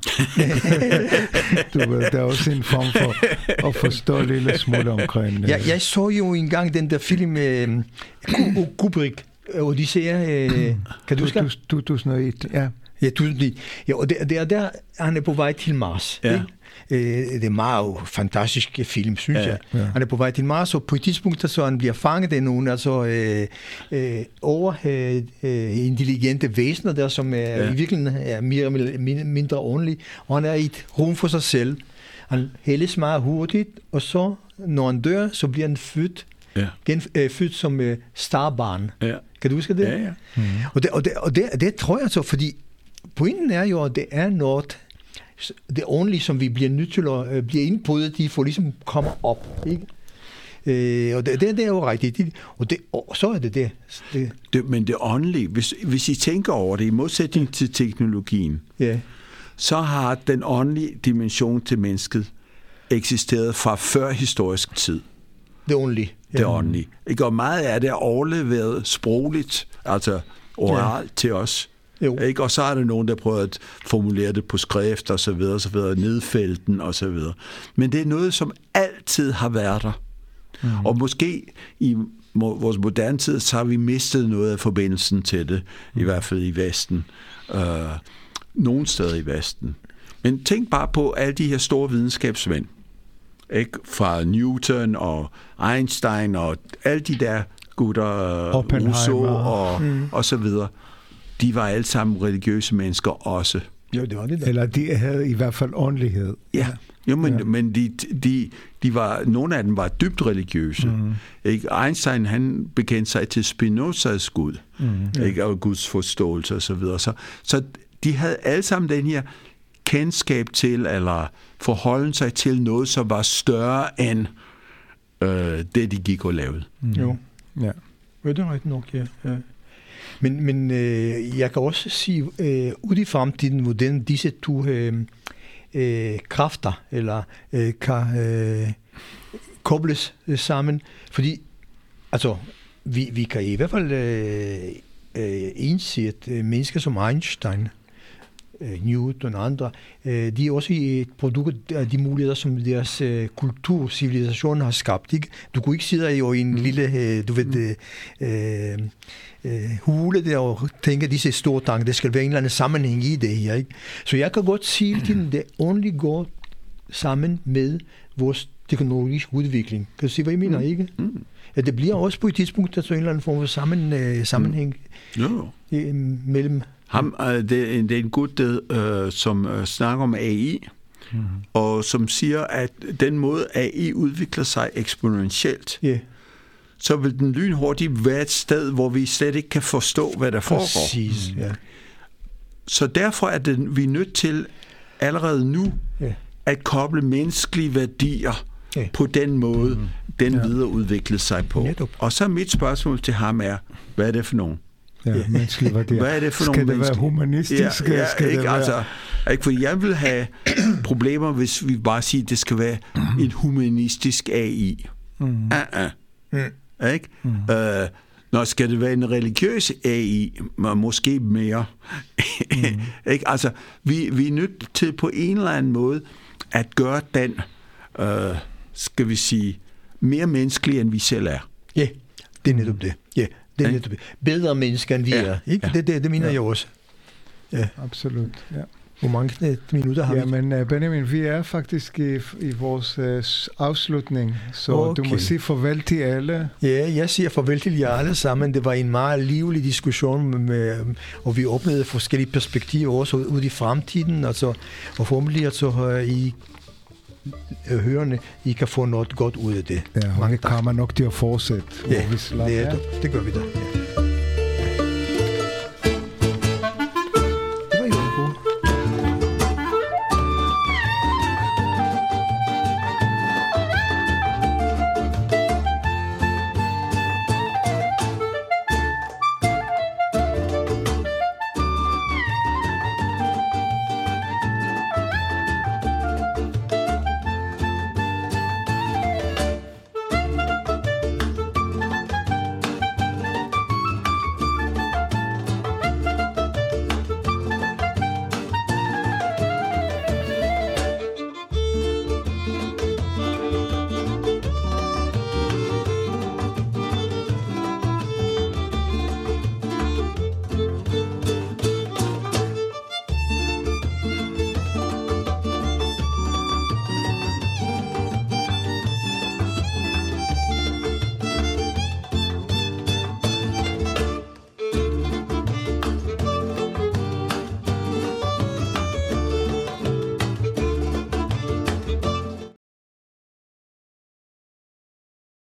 Der er også en form for at forstå en lille smule omkring. Jeg så jo engang den der film med Kubrick, Odyssea, kan du huske? 2001, ja. Og der han er på vej til Mars. Ja. Ikke? Det er meget fantastisk film, synes jeg. Ja. Han er på vej til Mars, og på et tidspunkt så han bliver fanget af nogle intelligente væsener der, som i virkeligheden er mere eller mindre ordentlige, og han er i et rum for sig selv. Han hældes meget hurtigt, og så, når han dør, så bliver han født som starbarn. Ja. Kan du huske det? Ja. Og det tror jeg så, fordi pointen er jo, at det er noget, det ordentlige, som vi bliver nødt til at blive indbruddet, de får ligesom kommer op, ikke? Og det er jo rigtigt. Og så er det. Men det åndelige, hvis I tænker over det, i modsætning til teknologien, så har den åndelige dimension til mennesket eksisteret fra før historisk tid. Det åndelige. Det åndelige. Ikke? Og meget af det er overleveret sprogligt, altså oralt til os. Ikke? Og så er der nogen, der prøver at formulere det på skrift og så videre, nedfælden og så videre. Men det er noget, som altid har været der. Og måske i vores moderne tid, så har vi mistet noget af forbindelsen til det, i hvert fald i Vesten. Nogle steder i Vesten. Men tænk bare på alle de her store videnskabsmænd. Ikke? Fra Newton og Einstein og alle de der gutter, Rousseau og så videre. De var alle sammen religiøse mennesker også. Jo, det var det der. Eller de havde i hvert fald åndelighed. Ja. Jo, men de var, nogle af dem var dybt religiøse. Ikke? Einstein, han bekendte sig til Spinozas Gud, ikke? Og Guds forståelse og så videre. Så de havde alle sammen den her kendskab til, eller forholden sig til noget, som var større end det, de gik og lavede. Jo. Ja. Det er rigtigt nok, ja. Men jeg kan også sige, ud i fremtiden, hvordan disse to kræfter eller kan kobles sammen, fordi altså, vi kan i hvert fald indse, at mennesker som Einstein, Newton og andre, de er også et produkt af de muligheder, som deres kultur, civilisation har skabt. Ikke? Du kunne ikke sidde jo i en lille, hule der og tænke, disse store tanker, det skal være en eller anden sammenhæng i det her. Ikke? Så jeg kan godt sige, at det ordentligt går sammen med vores teknologiske udvikling. Kan du se, hvad jeg mener, ikke? Ja, det bliver også på et tidspunkt, altså en eller anden form for sammenhæng mellem... Det er en gut, som snakker om AI, og som siger, at den måde AI udvikler sig eksponentielt, så vil den lynhurtigt være et sted, hvor vi slet ikke kan forstå, hvad der foregår. Præcis, ja. Så derfor er vi er nødt til allerede nu at koble menneskelige værdier på den måde, den videre udvikler sig på. Og så mit spørgsmål til ham er, hvad er det for nogen? Menneskelige værdier. Hvad er det for skal nogle det være humanistisk? Skal ikke, det være... altså, ikke, fordi jeg vil have problemer, hvis vi bare siger, at det skal være en humanistisk AI. Ikke? Når skal det være en religiøs AI, måske mere. Ikke? Altså, vi er nødt til på en eller anden måde at gøre den, skal vi sige, mere menneskelig, end vi selv er. Ja, det er netop det. Ja. Det er netop bedre mennesker, end vi er. Ikke? Det mener jeg også. Ja. Absolut, ja. Hvor mange minutter har vi? Men Benjamin, vi er faktisk i vores afslutning, så du må sige farvel til alle. Ja, jeg siger farvel til jer alle sammen. Det var en meget livlig diskussion, og vi åbnede forskellige perspektiver også ud i fremtiden, altså, og formentlig altså, I hørende, I kan få noget godt ud af det. Ja, mange kommer nok til at fortsætte. Ja, det gør vi da. Ja.